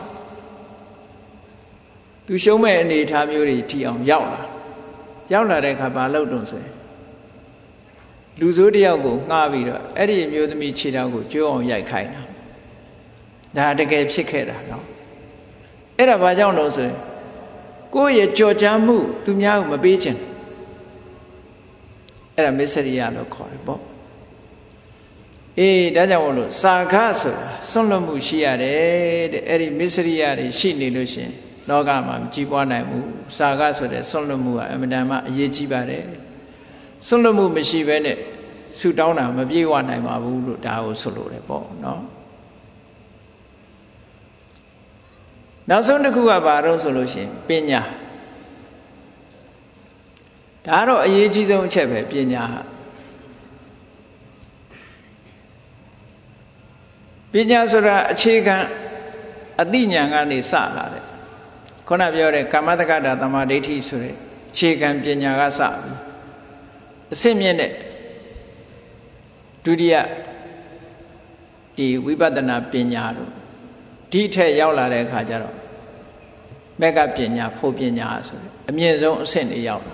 သူရှုံးမဲ့အနေအထားမျိုးတွေထီအောင်ရောက်လာတဲ့အခါဘာလုပ်တုံးဆိုရင်လူစိုးတယောက်ကိုငှားပြီးတော့အဲ့ဒီအမျိုးသမီးခြေထောက်ကိုကျိုးအောင်ရိုက်ခိုင်းတာဒါတကယ်ဖြစ်ခဲ့တာနော်အဲ့ဒါဘာကြောင့်လို့ဆိုရင်ကိုယ့်ရဲ့ကြော်ကြားမှုသူများကိုမပေးချင်အဲ့ဒါမစ္စရိယလို့ခေါ်တယ်ပေါ့အေးဒါကြောင့်မို့လို့စာခဆိုတာဆွန့်လွတ်မှုရှိရတယ်တဲ့အဲ့ဒီမစ္စရိယတွေရှိနေလို့ရှင်လောကမှာမကြီးပွားနိုင်ဘူးစာခဆိုတဲ့ဆွန့်လွတ်မှုကအမှန်တမ်းမှအရေးကြီးပါတယ်ဆွန့်လွတ်မှုမရှိဘဲနဲ့ဆူတောင်းတာမပြေဝနိုင်ပါဘူးလို့ဒါကိုဆိုလိုတယ်ပေါ့နော်နောက်ဆုံးတစ်ခုကဘာတော့ဆိုလို့ရှိရင်ပညာဒါတော့အရေးကြီးဆုံးအချက်ပဲပညာဟာပညာဆိုတာအခြေခံအသိဉာဏ်ကနေစလာတယ်ခုနပြောတဲ့ကမ္မတက္ကတာသမာဓိဋ္ဌိဆိုတဲ့အခြေခံပညာကစပြီအစစ်မြင့်တဲ့ဒုတိယဒီဝိပဿနာပညာတို့ဒီထက်ရောက်လာတဲ့အခါကျတော့မက္ကပညာဖို့ပညာဆိုတဲ့အမြင့်ဆုံးအဆင့်တွေရောက်လာ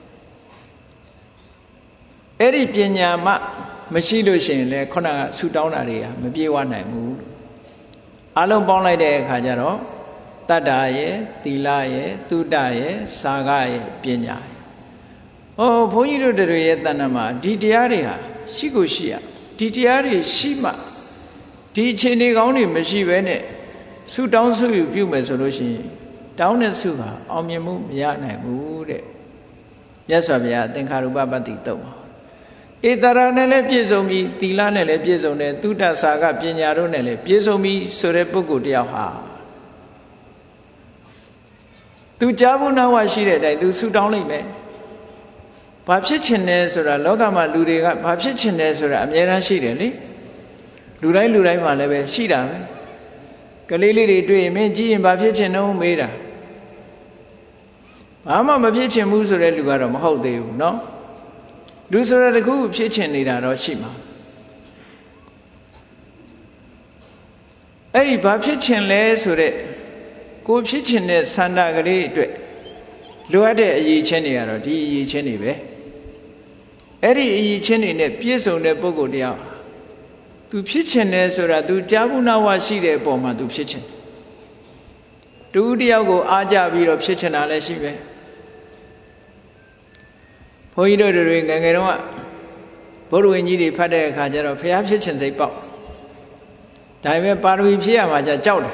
အဲ့ဒီပညာမှမရှိလို့ရှိရင်လည်းခုနကဆူတောင်းတာတွေဟာမပြေဝနိုင်ဘူးအလုံးပေါင်းလိုက်တဲ့အခါကျတော့တတ္တာရဲ့သီလရဲ့သုတရဲ့စာကရဲ့ပညာရဲ့ဘုန်းကြီးတို့တွေရဲ့တဏ္ဍာမှာဒီတရားတွေဟာရှိကိုရှိရဒီတရားတွေရှိမှဒီအခြေအနေကောင်းတွေမရှိဘဲနဲ့ဆုတောင်းဆုယူပြုမယ်ဆိုလို့ရှိရင်တောင်းတဲ့ဆုဟာအောင်မြင်မှုမရနိုင်ဘူးတဲ့မြတ်စွာဘုရားသင်္ခါရုပပတ္တိတုတ်ပါဧတရာနဲ့လည်းပြည့်စုံပြီးသီလနဲ့လည်းပြည့်စုံတယ်သုတစာကပညာတို့နဲ့လည်းပြည့်စုံပြီးဆိုတဲ့ပုဂ္ဂိုလ်တယောက်ဟာသူကြားဖို့နာဝရှိတဲ့အတိုင်းသူဆုတောင်းလိုက်မယ်ဘာဖြစ်ချင်တယ်ဆိုတာလောကမှာလူတွေကဘာဖြစ်ချင်တယ်ဆိုတာအများအားရှိတယ်လေလူတိုင်းမှာလည်းပဲရှိတာပဲကလေးလေးတွေတွေ့ရင်မင်းကြည့်ရင်ဘာဖြစ်ချင်တော့မေးတာဘာမှမဖြစ်ချင်ဘူးဆိုတဲ့လူကတော့မဟုတ်သေးဘူးเนาะလူဆိုတဲ့တခုဖြစ်ချင်နေတာတော့ရှိမှာအဲ့ဒီဘာဖြစ်ချင်လဲဆိုတဲ့ကိုဖြစ်ချင်တဲ့ဆန္ဒကလေးအတွက်လိုအပ်တဲ့အရေးချင်းတွေကတော့ဒီအရေးချင်းတွေပဲအဲ့ဒီအရေးချင်းတွေနဲ့ပြည့်စုံတဲ့ပုဂ္ဂိုလ်တယောက်သူဖြစ်ချင်တယ်ဆိုတာသူကြားဘူးနာဝရှိတဲ့အပေါ်မှာသူဖြစ်ချင်တူတယောက်ကိုအားကြပြီးတော့ဖြစ်ချင်တာလည်းရှိပဲဘုန်းကြီးတို့တွေငယ်ငယ်တုန်းကဘုရားဝင်ကြီးတွေဖတ်တဲ့အခါကျတော့ဖះဖြစ်ချင်စိတ်ပေါက်ဒါပေမဲ့ပါရမီဖြည့်ရမှာကြောက်တယ်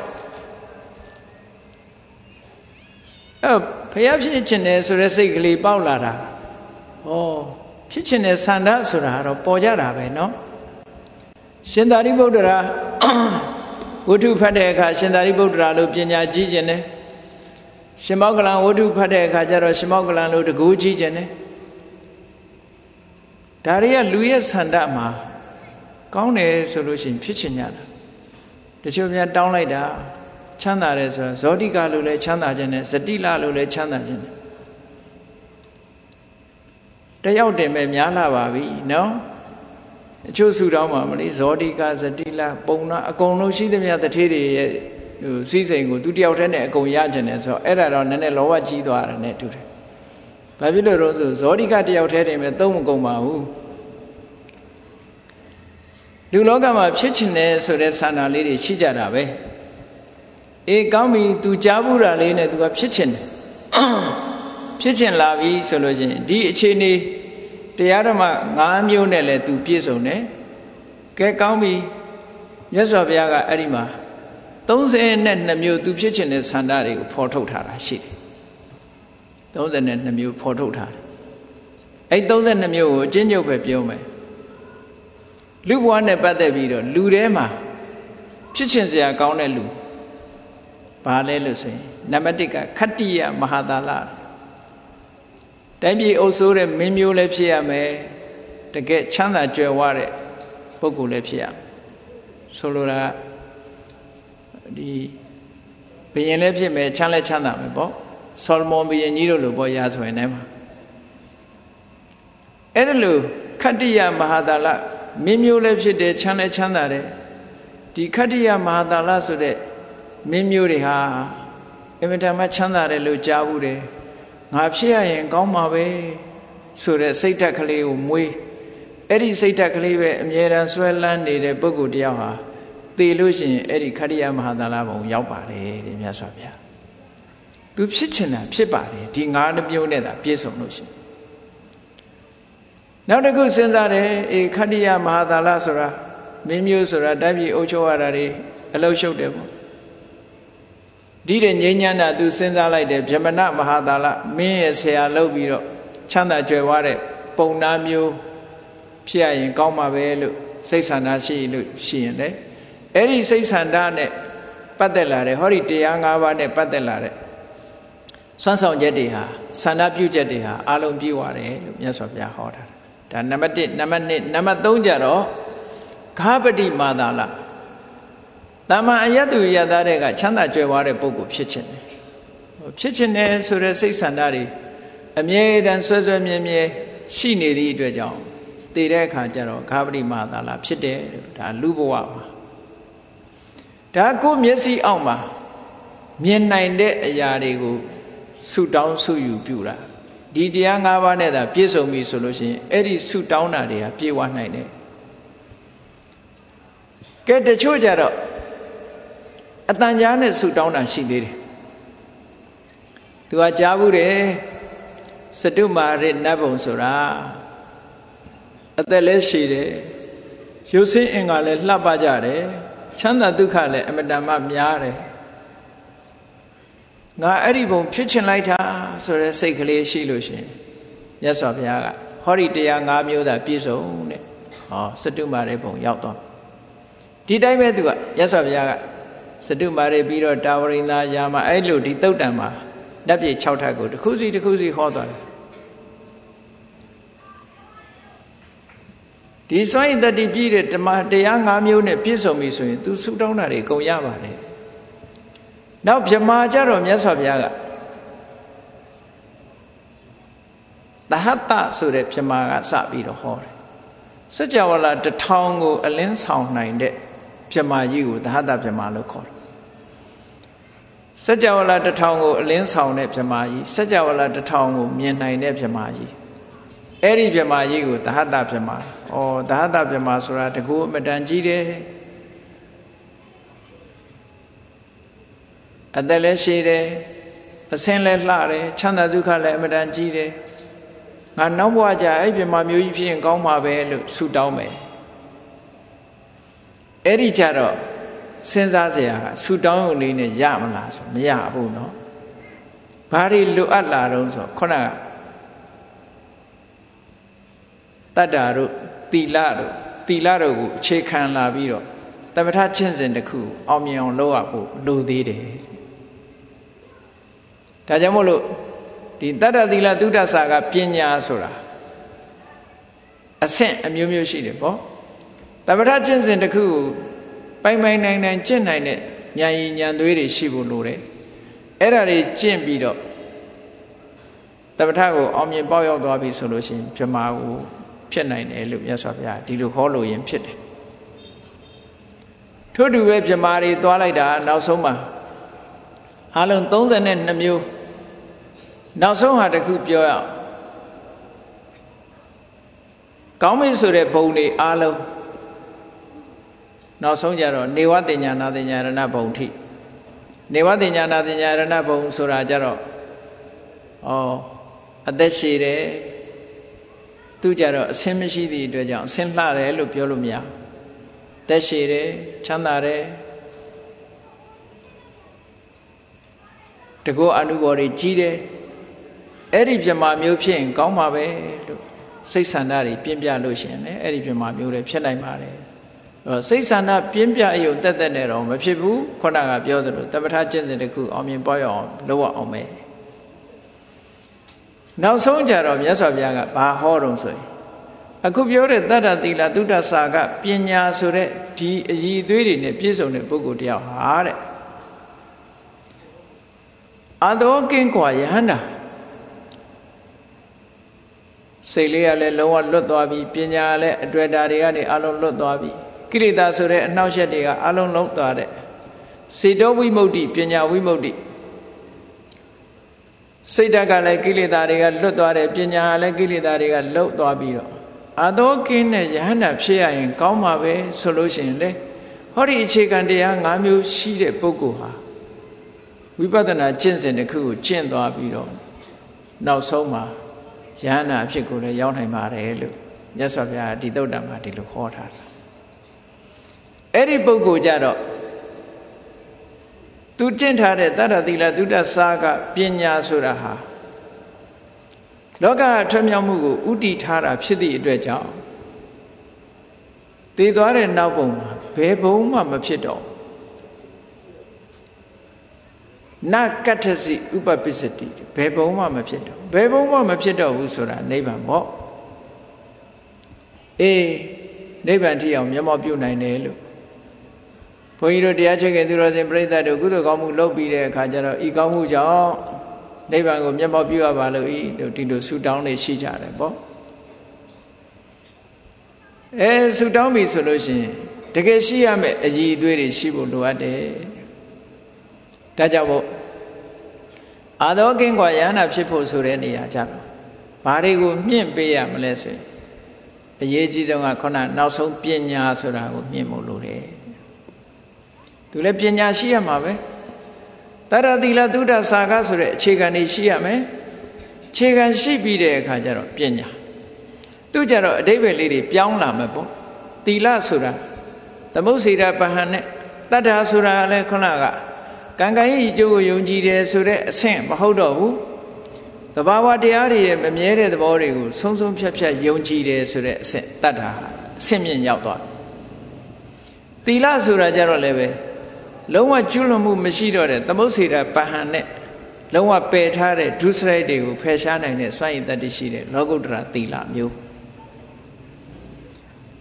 ဖះဖြစ်ချင်တယ်ဆိုတဲ့စိတ်ကလေးပေါက်လာတာဩဖြစ်ချင်တဲ့ဆန္ဒဆိုတာကတော့ပေါ်ကြတာပဲเนาะရှင်သာရိပုတ္တရာဝတ္ထုဖတ်တဲ့အခါရှင်သာရိပုတ္တရာလို့ပညာကြီးခြင်းတယ်ရှင်မောက္ကလံဝတ္ထုဖတ်တဲ့အခါကျတော့ရှင်မောက္ကလံလို့တကူကြီးခြင်းတယ်ဒါတွေကလူရဲ့ဆန္ဒမှာကောင်းတယ်ဆိုလို့ရှိရင်ဖြစ်ချင်ကြတာတချို့များတောင်းလိုက်တာချမ်းသာတယ်ဆိုတော့ဇောတိကလို့လည်းချမ်းသာခြင်းနဲ့ဇတိလလို့လည်းချမ်းသာခြင်းနဲ့တယောက်တင်ပဲများလာပါပြီနော်အချို့ဆူတောင်းမှာမလေးဇောတိကဇတိလပုံနာအကုန်လုံးရှိသမျှတထေးတွေရဲ့ဟိုစီးစိမ်ကိုသူတယောက်တည်းနဲ့အကုန်ရခြင်းနဲ့ဆိုတော့အဲ့ဒါတော့နည်းနည်းလောဘကြီးသွားတယ်နဲ့တူတယ်ဘာဖြစ်လို့တော့ဆိုဇောတိကတယောက်တည်းတင်ပဲသုံးမကုန်ပါဘူးလူလောကမှာဖြစ်ချင်တယ်ဆိုတဲ့ဆန္ဒလေးတွေရှိကြတာပဲအေးကောင်းပြီ तू ကြားဘူးတာလေးနဲ့ तू ကဖြစ်ချင်တယ်ဖြစ်ချင်လာပြီဆိုလို့ရှိရင်ဒီအခြေအနေတရားဓမ္မ၅မျိုးနဲ့လည်း तू ပြည့်စုံတယ်ကဲကောင်းပြီမြတ်စွာဘုရားကအဲ့ဒီမှာ32မျိုး तू ဖြစ်ချင်တဲ့ဆန္ဒတွေကိုဖော်ထုတ်ထားတာရှိတယ်32မျိုးဖော်ထုတ်ထားတယ်အဲ့32မျိုးကိုအချင်းချုပ်ပဲပြောမယ်လူဘဝနဲ့ပတ်သက်ပြီးတော့လူထဲမှာဖြစ်ချင်စရာကောင်းတဲ့လူဘာလဲလို့ဆိုရင်နံပါတ်1ကခတ္တိယမဟာသာလတိုင်းပြည်အုပ်စိုးတဲ့မင်းမျိုးလည်းဖြစ်ရမယ်တကယ်ချမ်းသာကြွယ်ဝတဲ့ပုဂ္ဂိုလ်လည်းဖြစ်ရမယ်ဆိုလိုတာဒီဘုရင်လည်းဖြစ်မယ်ချမ်းလည်းချမ်းသာမယ်ပေါ့ဆောလမုန်ဘုရင်ကြီးတို့လိုပေါ့ရာဇဝင်ထဲမှာအဲ့ဒါလို့ခတ္တိယမဟာသာလမင်းမျိုးလည်းဖြစ်တယ်ချမ်းလည်းချမ်းသာတယ်ဒီခတ္တိယမဟာသာလဆိုတဲ့မင်းမျိုးတွေဟာအမြဲတမ်းချမ်းသာတယ်လို့ကြားဘူးတယ်ငါဖြစ်ရရင်ကောင်းမှာပဲဆိုတဲ့စိတ်ဓာတ်ကလေးကိုမွေးအဲ့ဒီစိတ်ဓာတ်ကလေးပဲအမြဲတမ်းဆွဲလန်းနေတဲ့ပုဂ္ဂိုလ်တယောက်ဟာသေလို့ရှိရင်အဲ့ဒီခတ္တိယမဟာသာလဘုံရောက်ပါတယ်တဲ့မြတ်စွာဘုရားသူဖြစ်ချင်တာဖြစ်ပါတယ်ဒီ၅မျိုးနဲ့သာပြည့်စုံလို့ရှိရင်နောက်တစ်ခုစဉ်းစားတယ်အေခတ္တိယမဟာသာလဆိုတာမင်းမျိုးဆိုတာတိုင်းပြည်အုပ်ချုပ်ရတာတွေအလုံးရှုပ်တယ်ပေါ့ဒီတဲ့ငြိမ်းချမ်းတာသူစဉ်းစားလိုက်တယ်ဗြဟ္မဏမဟာသာလမင်းရဲ့ဆရာလုပ်ပြီးတော့ချမ်းသာကြွယ်ဝတဲ့ပုံနာမျိုးဖြစ်ရရင်ကောင်းမှာပဲလို့စိတ်ဆန္ဒရှိလို့ရှိရင်လေအဲ့ဒီစိတ်ဆန္ဒနဲ့ပတ်သက်လာတဲ့ဟောဒီတရား၅ပါးနဲ့ပတ်သက်လာတဲ့စွမ်းဆောင်ချက်တွေဟာဆန္ဒပြုချက်တွေဟာအလုံးပြည့်ဝတယ်လို့မြတ်စွာဘုရားဟောတာဒါနံပါတ်1နံပါတ်2နံပါတ်3ကြတော့ဃာပတိမာသာလတာမန်အယတ္တုယတတဲ့ကချမ်းသာကြွယ်ဝတဲ့ပုဂ္ဂိုလ်ဖြစ်ခြင်းတယ်ဖြစ်ခြင်းတယ်ဆိုတဲ့စိတ်ဆန္ဒတွေအမြဲတမ်းဆွဲဆွဲမြဲမြဲရှိနေသည့်အတွက်ကြောင့်တည်တဲ့အခါကျတော့ဃာပတိမာသာလဖြစ်တယ်ဒါလူဘဝမှာဒါကိုမျက်စိအောက်မှာမြင်နိုင်တဲ့အရာတွေကိုဆုတောင်းဆုယူပြုတာဒီတရား၅ပါးနဲ့သာပြည့်စုံပြီဆိုလို့ရှိရင်အဲ့ဒီဆုတောင်းတာတွေဟာပြည့်ဝနိုင်တယ်ကဲတချို့ကြတော့အတန်ကြားနဲ့ဆုတောင်းတာရှိသေးတယ်သူကကြားဘူးတယ်စတုမာရနတ်ဘုံဆိုတာအသက်လည်းရှည်တယ်ရုပ်ဆင်းအင်္ဂါလည်းလှပကြတယ်ချမ်းသာဒုက္ခလည်းအမတန်မှများတယ်ငါအဲ့ဒီဘုံဖြစ်ချင်လိုက်တာဆိုတဲ့စိတ်ကလေးရှိလို့ရှင်မြတ်စွာဘုရားကဟောဒီတရား၅မျိုးသာပြည့်စုံတဲ့ဟောစတုမာရဘုံရောက်သွားဒီတိုင်းပဲသူကမြတ်စွာဘုရားကစတုမာရပြီးတော့တာဝရိန္ဒာယာမအဲ့လိုဒီတုတ်တံမှာလက်ပြ6ထပ်ကိုတစ်ခုစီတစ်ခုစီဟောသွားတယ်ဒီစွမ်းရည်တတိပြည့်တဲ့ဓမ္မတရား၅မျိုးနဲ့ပြည့်စုံပြီဆိုရင်သူဆုတောင်းတာတွေအကုန်ရပါတယ်နောက်ဗြဟ္မာကြတော့မြတ်စွာဘုရားကသဟတဆိုတဲ့ဗြဟ္မာကစပြီးတော့ဟောတယ်စัจ java လာ1000ကိုအလင်းဆောင်နိုင်တဲ့ဗြဟ္မာကြီးကိုသဟတဗြဟ္မာလို့ခေါ်တယ်စัจ java လာ1000ကိုအလင်းဆောင်တဲ့ဗြဟ္မာကြီးစัจ java လာ1000ကိုမြင်နိုင်တဲ့ဗြဟ္မာကြီးအဲ့ဒီဗြဟ္မာကြီးကိုသဟတဗြဟ္မာဩသဟတဗြဟ္မာဆိုတာတကူအမတန်ကြီးတယ်အသက်လည်းရှည်တယ်အစင်းလည်းလှတယ်ချမ်းသာဒုက္ခလည်းအမတန်ကြီးတယ်ငါနောက်ဘဝကျအဲ့ဗြဟ္မာမျိုးကြီးဖြစ်ရင်ကောင်းမှာပဲလို့ဆုတောင်းမယ်အဲ့ဒီကြတော့စဉ်းစားစရာဆုတောင်းုံလေးနဲ့ရမလားဆိုမရဘူးเนาะဘာတွေလိုအပ်လာတော့ဆိုခုနကတတ္တာတို့သီလတို့ကိုအခြေခံလာပြီးတော့သမထကျင့်စဉ်တစ်ခုအောင်မြင်အောင်လုပ်ရဖို့လိုသေးတယ်ဒါကြောင့်မို့လို့ဒီတတ္တသီလသုဒ္ဓဆာကပညာဆိုတာအဆင့်အမျိုးမျိုးရှိတယ်ပေါ့သမထကျင့်စဉ်တစ်ခုကိုပိုင်နိုင်ကျင့်နိုင်တဲ့ဉာဏ်ရည်ဉာဏ်သွေးတွေရှိဖို့လိုတယ်အဲ့ဒါတွေကျင့်ပြီးတော့သမထကိုအောင်မြင်ပေါက်ရောက်သွားပြီဆိုလို့ရှိရင်ဗြဟ္မာကိုဖြစ်နိုင်တယ်လို့မြတ်စွာဘုရားဒီလိုဟောလို့ရင်ဖြစ်တယ်ထို့တူပဲဗြဟ္မာတွေသွားလိုက်တာနောက်ဆုံးမှာအလုံး32မျိုးနောက်ဆုံးဟာတခုပြောရအောင်ကောင်းပြီဆိုတဲ့ဘုံတွေအားလုံးနောက်ဆုံးကြတော့နေဝတိညာနာတိညာရဏဘုံထိနေဝတိညာနာတိညာရဏဘုံဆိုတာကြတော့အသက်ရှည်တယ်သူကြတော့အဆင်းမရှိသည့်အတွက်ကြောင့်အဆင်းလှတယ်လို့ပြောလို့မရသက်ရှည်တယ်ချမ်းသာတယ်တကောအနုဘော်တွေကြီးတယ်အဲ့ဒီဗြဟ္မာမျိုးဖြစ်ရင်ကောင်းပါပဲလို့စိတ်ဆန္ဒတွေပြင်းပြလို့ရှိရင်လည်းအဲ့ဒီဗြဟ္မာမျိုးတွေဖြစ်နိုင်ပါတယ်စိတ်ဆန္ဒပြင်းပြအယုံတက်တက်နဲ့တော့မဖြစ်ဘူးခုနကပြောသလိုသမထကျင့်စဉ်တစ်ခုအောင်မြင်ပေါက်ရအောင်လုပ်ရအောင်မယ်နောက်ဆုံးကြတော့မြတ်စွာဘုရားကဘာဟောတော့ဆိုရင်အခုပြောတဲ့တတ္တသီလသုဒ္ဓဆာကပညာဆိုတဲ့ဒီအည်အသွေးတွေနဲ့ပြည့်စုံတဲ့ပုဂ္ဂိုလ်တယောက်ဟာတဲ့အာသောကင်းကွာယဟန္တာစိတ်လေးကလည်းလုံးဝလွတ်သွားပြီပညာလည်းအတွေ့အတာတွေကနေအလုံးလွတ်သွားပြီကိလေသာဆိုတဲ့အနှောက်အယှက်တွေကအလုံးလုံးသွားတဲ့စေတောဝိမု ക്തി ပညာဝိမု ക്തി စိတ်ဓာတ်ကလည်းကိလေသာတွေကလွတ်သွားတယ်ပညာလည်းကိလေသာတွေကလွတ်သွားပြီးတော့အာသောကင်းတဲ့ယဟန္တာဖြစ်ရရင်ကောင်းမှာပဲဆိုလို့ရှိရင်လေဟောဒီအခြေခံတရား၅မျိုးရှိတဲ့ပုဂ္ဂိုလ်ဟာဝိပဿနာကျင့်စဉ်တစ်ခုကိုကျင့်သွားပြီးတော့နောက်ဆုံးမှာယဟန္တာအဖြစ်ကိုလည်းရောက်နိုင်ပါတယ်လို့မြတ်စွာဘုရားဒီသုတ္တမှာဒီလိုဟောထားတာအဲ့ဒီပုဂ္ဂိုလ်ကြတော့သူကျင့်ထားတဲ့တတ္တသီလသုဒ္ဓဆာကပညာဆိုတာဟာလောကထွတ်မြောက်မှုကိုဥတည်ထားတာဖြစ်သည့်အတွက်ကြောင့်တည်သွားတဲ့နောက်ပုံမှာဘယ်ဘုံမှမဖြစ်တော့နကတ္ထစီဥပပစ္စတိဘယ်ဘုံမှမဖြစ်တော့ဘယ်ဘုံမှမဖြစ်တော့ဘူးဆိုတာနိဗ္ဗာန်ပေါ့နိဗ္ဗာန်ထိအောင်မျက်မှောက်ပြုနိုင်တယ်လို့ဘုန်းကြီးတို့တရားချခင်သူတော်စင်ပြိဿတို့ကုသိုလ်ကောင်းမှုလုပ်ပြီးတဲ့အခါကျတော့ဤကောင်းမှုကြောင့်နိဗ္ဗာန်ကိုမျက်မှောက်ပြုရပါလို့ဒီလိုဆုတောင်းနေရှိကြတယ်ပေါ့ဆုတောင်းပြီဆိုလို့ရှိရင်တကယ်ရှိရမယ့်အည်အသွေးတွေရှိဖို့လိုအပ်တယ်ဒါကြောင့်မို့အာသောကင်းကွာယဟန္တာဖြစ်ဖို့ဆိုတဲ့နေရာကြတော့ဘာတွေကိုမြင့်ပေးရမလဲဆိုရင်အရေးကြီးဆုံးကခုနနောက်ဆုံးပညာဆိုတာကိုမြင့်ဖို့လိုတယ်သူလည်းပညာရှိရမှာပဲတတ္တသီလသုဒ္ဓဆာကဆိုတဲ့အခြေခံတွေရှိရမယ်အခြေခံရှိပြီးတဲ့အခါကျတော့ပညာသူကြတော့အဓိပ္ပာယ်လေးတွေပြောင်းလာမယ်ပေါ့သီလဆိုတာသမုစ္စေရပဟံနဲ့တတ္ထာဆိုတာလည်းခုနကကံကံရဲ့အကျိုးကိုယုံကြည်တယ်ဆိုတဲ့အဆင့်မဟုတ်တော့ဘူးသဘာဝတရားတွေရဲ့မမြဲတဲ့သဘောတွေကိုဆုံးဆုံးဖြတ်ဖြတ်ယုံကြည်တယ်ဆိုတဲ့အဆင့်တတ္ထာအဆင့်မြင့်ရောက်သွားသီလဆိုတာကြတော့လည်းပဲလုံးဝကျွလွန်မှုမရှိတော့တဲ့သမုစ္စေရပဟံနဲ့လုံးဝပယ်ထားတဲ့ဒုစရိုက်တွေကိုဖယ်ရှားနိုင်တဲ့စွမ်းရည်တတ္တိရှိတဲ့လောကုတ္တရာသီလမျိုး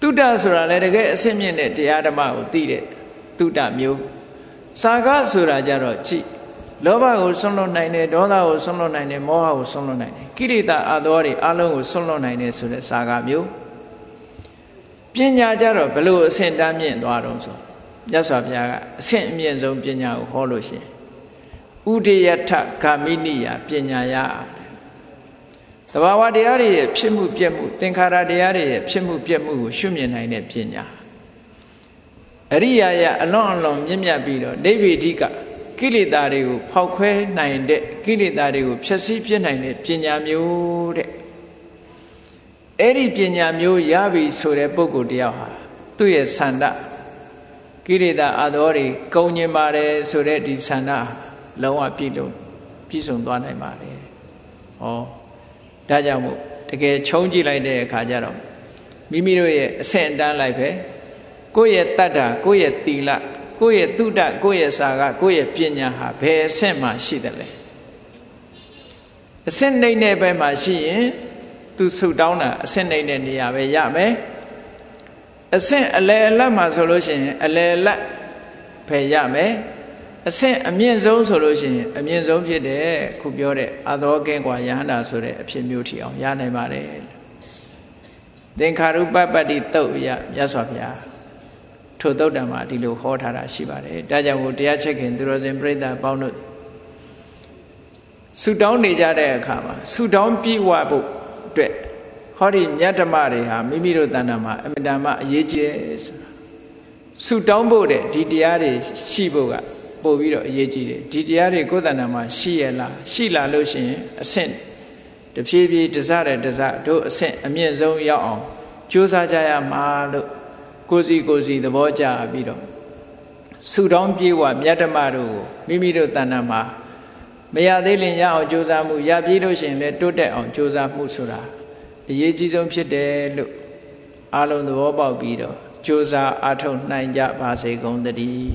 တုဒ္ဒဆိုတာလည်းတကယ်အစစ်မြင့်တဲ့တရားဓမ္မကိုသိတဲ့တုဒ္ဒမျိုးစာကဆိုတာကြတော့ကြည့်လောဘကိုဆွန့်လွတ်နိုင်တယ်ဒေါသကိုဆွန့်လွတ်နိုင်တယ်မောဟကိုဆွန့်လွတ်နိုင်တယ်ကိလေသာအသောတွေအလုံးကိုဆွန့်လွတ်နိုင်တယ်ဆိုတဲ့စာကမျိုးပညာကြတော့ဘလို့အဆင့်တန်းမြင့်သွားတော့ဆိုမြတ်စွာဘုရားကအဆင့်အမြင့်ဆုံးပညာကိုဟောလို့ရှိရင်ဥဒိယထဂာမိနိယပညာရတဘာဝတရားတွေရဲ့ဖြစ်မှုပြက်မှုသင်္ခါရတရားတွေရဲ့ဖြစ်မှုပြက်မှုကိုရှုမြင်နိုင်တဲ့ပညာအရိယာယအလွန်အလွန်မြင့်မြတ်ပြီးတော့ဒိဗ္ဗေဓိကကိလေသာတွေကိုဖောက်ခွဲနိုင်တဲ့ကိလေသာတွေကိုဖျက်ဆီးပြစ်နိုင်တဲ့ပညာမျိုးတဲ့အဲ့ဒီပညာမျိုးရပြီဆိုတဲ့ပုဂ္ဂိုလ်တယောက်ဟာသူ့ရဲ့ဆန္ဒကိလေသာအသောတွေကုန်ညင်ပါတယ်ဆိုတဲ့ဒီဆန္ဒလုံးဝပြည့်စုံသွားနိုင်ပါတယ်ဟောဒါကြောင့်မို့တကယ်ခြုံကြည့်လိုက်တဲ့အခါကျတော့မိမိတို့ရဲ့အဆင့်အတန်းလိုက်ပဲကိုယ့်ရဲ့တတ္တာကိုယ့်ရဲ့သီလကိုယ့်ရဲ့သုဒ္ဓကိုယ့်ရဲ့စာကကိုယ့်ရဲ့ပညာဟာဘယ်အဆင့်မှရှိတယ်လဲအဆင့်နှိမ့်တဲ့ဘက်မှာရှိရင်သူဆုတောင်းတာအဆင့်နှိမ့်တဲ့နေရာပဲရမယ်အဆင့်အလယ်အလတ်မှာဆိုလို့ရှိရင်အလယ်အလတ်ပဲရမယ်အဆင့်အမြင့်ဆုံးဆိုလို့ရှိရင်အမြင့်ဆုံးဖြစ်တဲ့ခုပြောတဲ့အသောကင်းกว่าယဟန္တာဆိုတဲ့အဖြစ်မျိုးထီအောင်ရနိုင်ပါတယ်သင်္ခါရုပပတ္တိတုတ်ရမြတ်စွာဘုရားထိုသုတ်တံမှာဒီလိုဟောထားတာရှိပါတယ်ဒါကြောင့်မို့တရားချက်ခင်သူတော်စင်ပြိဿပေါင်းတို့ဆုတောင်းနေကြတဲ့အခါမှာဆုတောင်းပြီးဝဖို့အတွက်ဟောဒီမြတ်ဓမ္မတွေဟာမိမိတို့တဏ္ဍာမှာအမြဲတမ်းအရေးကြီးတယ်ဆိုတာဆုတောင်းဖို့တဲ့ဒီတရားတွေရှိဖို့ကပို့ပြီးတော့အရေးကြီးတယ်ဒီတရားတွေကိုယ်တဏ္ဍာမှာရှိရလားရှိလာလို့ရှိရင်အဆင့်တဖြည်းဖြည်းတစတဲ့တစတို့အဆင့်အမြင့်ဆုံးရောက်အောင်ကြိုးစားကြရမှာလို့ကိုယ်စီသဘောကျပြီးတော့ဆုတောင်းပြေဝမြတ်ဓမ္မတို့ကိုမိမိတို့တဏ္ဍာမှာမရသေးရင်ရအောင်ကြိုးစားမှုရပြီးလို့ရှိရင်လည်းတိုးတက်အောင်ကြိုးစားမှုဆိုတာအရေးကြီးဆုံးဖြစ်တယ်လို့အားလုံးသဘောပေါက်ပြီးတော့ကြိုးစားအားထုတ်နိုင်ကြပါစေကုန်သတည်း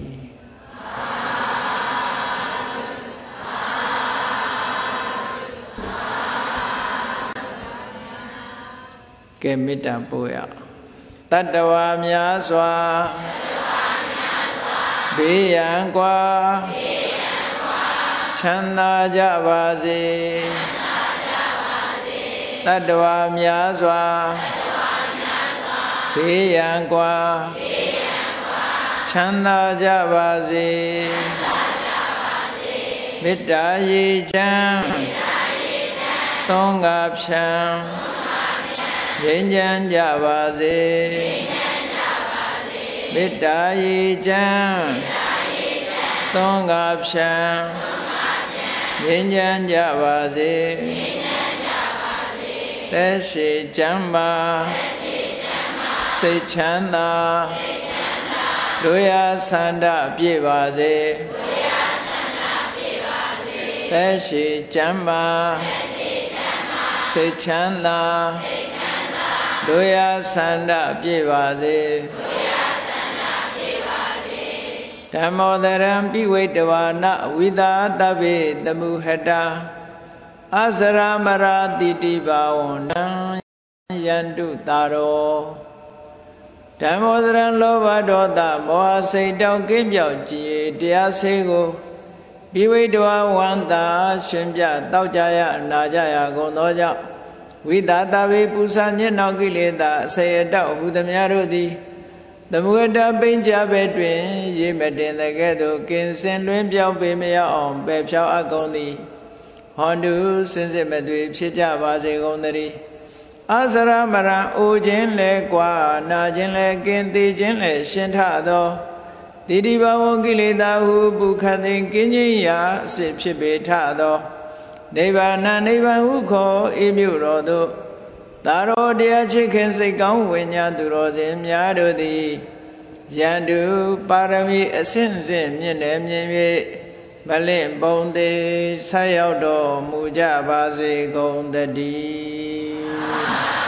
ကဲမေတ္တာပို့ရတတ္တဝါများစွာဘေးရန်ကွာချမ်းသာကြပါစေတတ္တဝါများစွာဘေးရန်ကွာချမ်းသာကြပါစေမေတ္တာရေချမ်းသုံးငါဖြံငြိမ်းချမ်းကြပါစေမေတ္တာရေချမ်းသုံးငါဖြံငြိမ်းချမ်းကြပါစေသက်ရှိချမ်းသာစိတ်ချမ်းသာလူရဆန္ဒပြည့်ပါစေသက်ရှိချမ်းသာစိတ်ချမ်းသာလူရဆန္ဒပြည့်ပါစေဓမ္မောတရံပိဝိတဝါနဝိသာတဗ္ဗေတမုဟတအစရမရာတိတိဘာဝနံယန္တုတာရောဓမ္မောတရံလောဘဒေါသမောဟစိတ်တောက်ကင်းပြောက်ကြည်တရားစေကိုပိဝိတဝါဝန္တာရှင်ပြတောက်ကြရနာကြရကုန်သောကြောင့်ဝိသာတဗ္ဗေပူဇာညနောက်ကိလေသာအစေအတောက်ဟူသမျှတို့သည်သမုဒ္ဒပိဉ္စပဲတွင်ရေမတင်တဲ့ကဲ့သို့ကင်းစင်လွင်ပြောင်းပေမရအောင်ပယ်ဖြောင်းအပ်ကုန်သည်ဟောတုစင်စစ်မသွေဖြစ်ကြပါစေကုန်သတည်းအစရမရံအိုခြင်းလဲကွာနာခြင်းလဲကင်းသေးခြင်းလဲရှင်းထသောတိတိဘဝကိလေသာဟုပုခတ်သိင်ကင်းခြင်းရာအစစ်ဖြစ်ပေထသောနိဗ္ဗာန်နိဗ္ဗာန်ဟုခေါ်ဤမြို့တော်သို့သာရောတရားချစ်ခင်စိတ်ကောင်းဝိညာဉ်သူတော်စင်များတို့သည်ယန္တုပါရမီအစဉ်စဉ်မြင့်တယ်မြင်၍မလင့်ပုံသေးဆက်ရောက်တော်မူကြပါစေကုန်သတည်း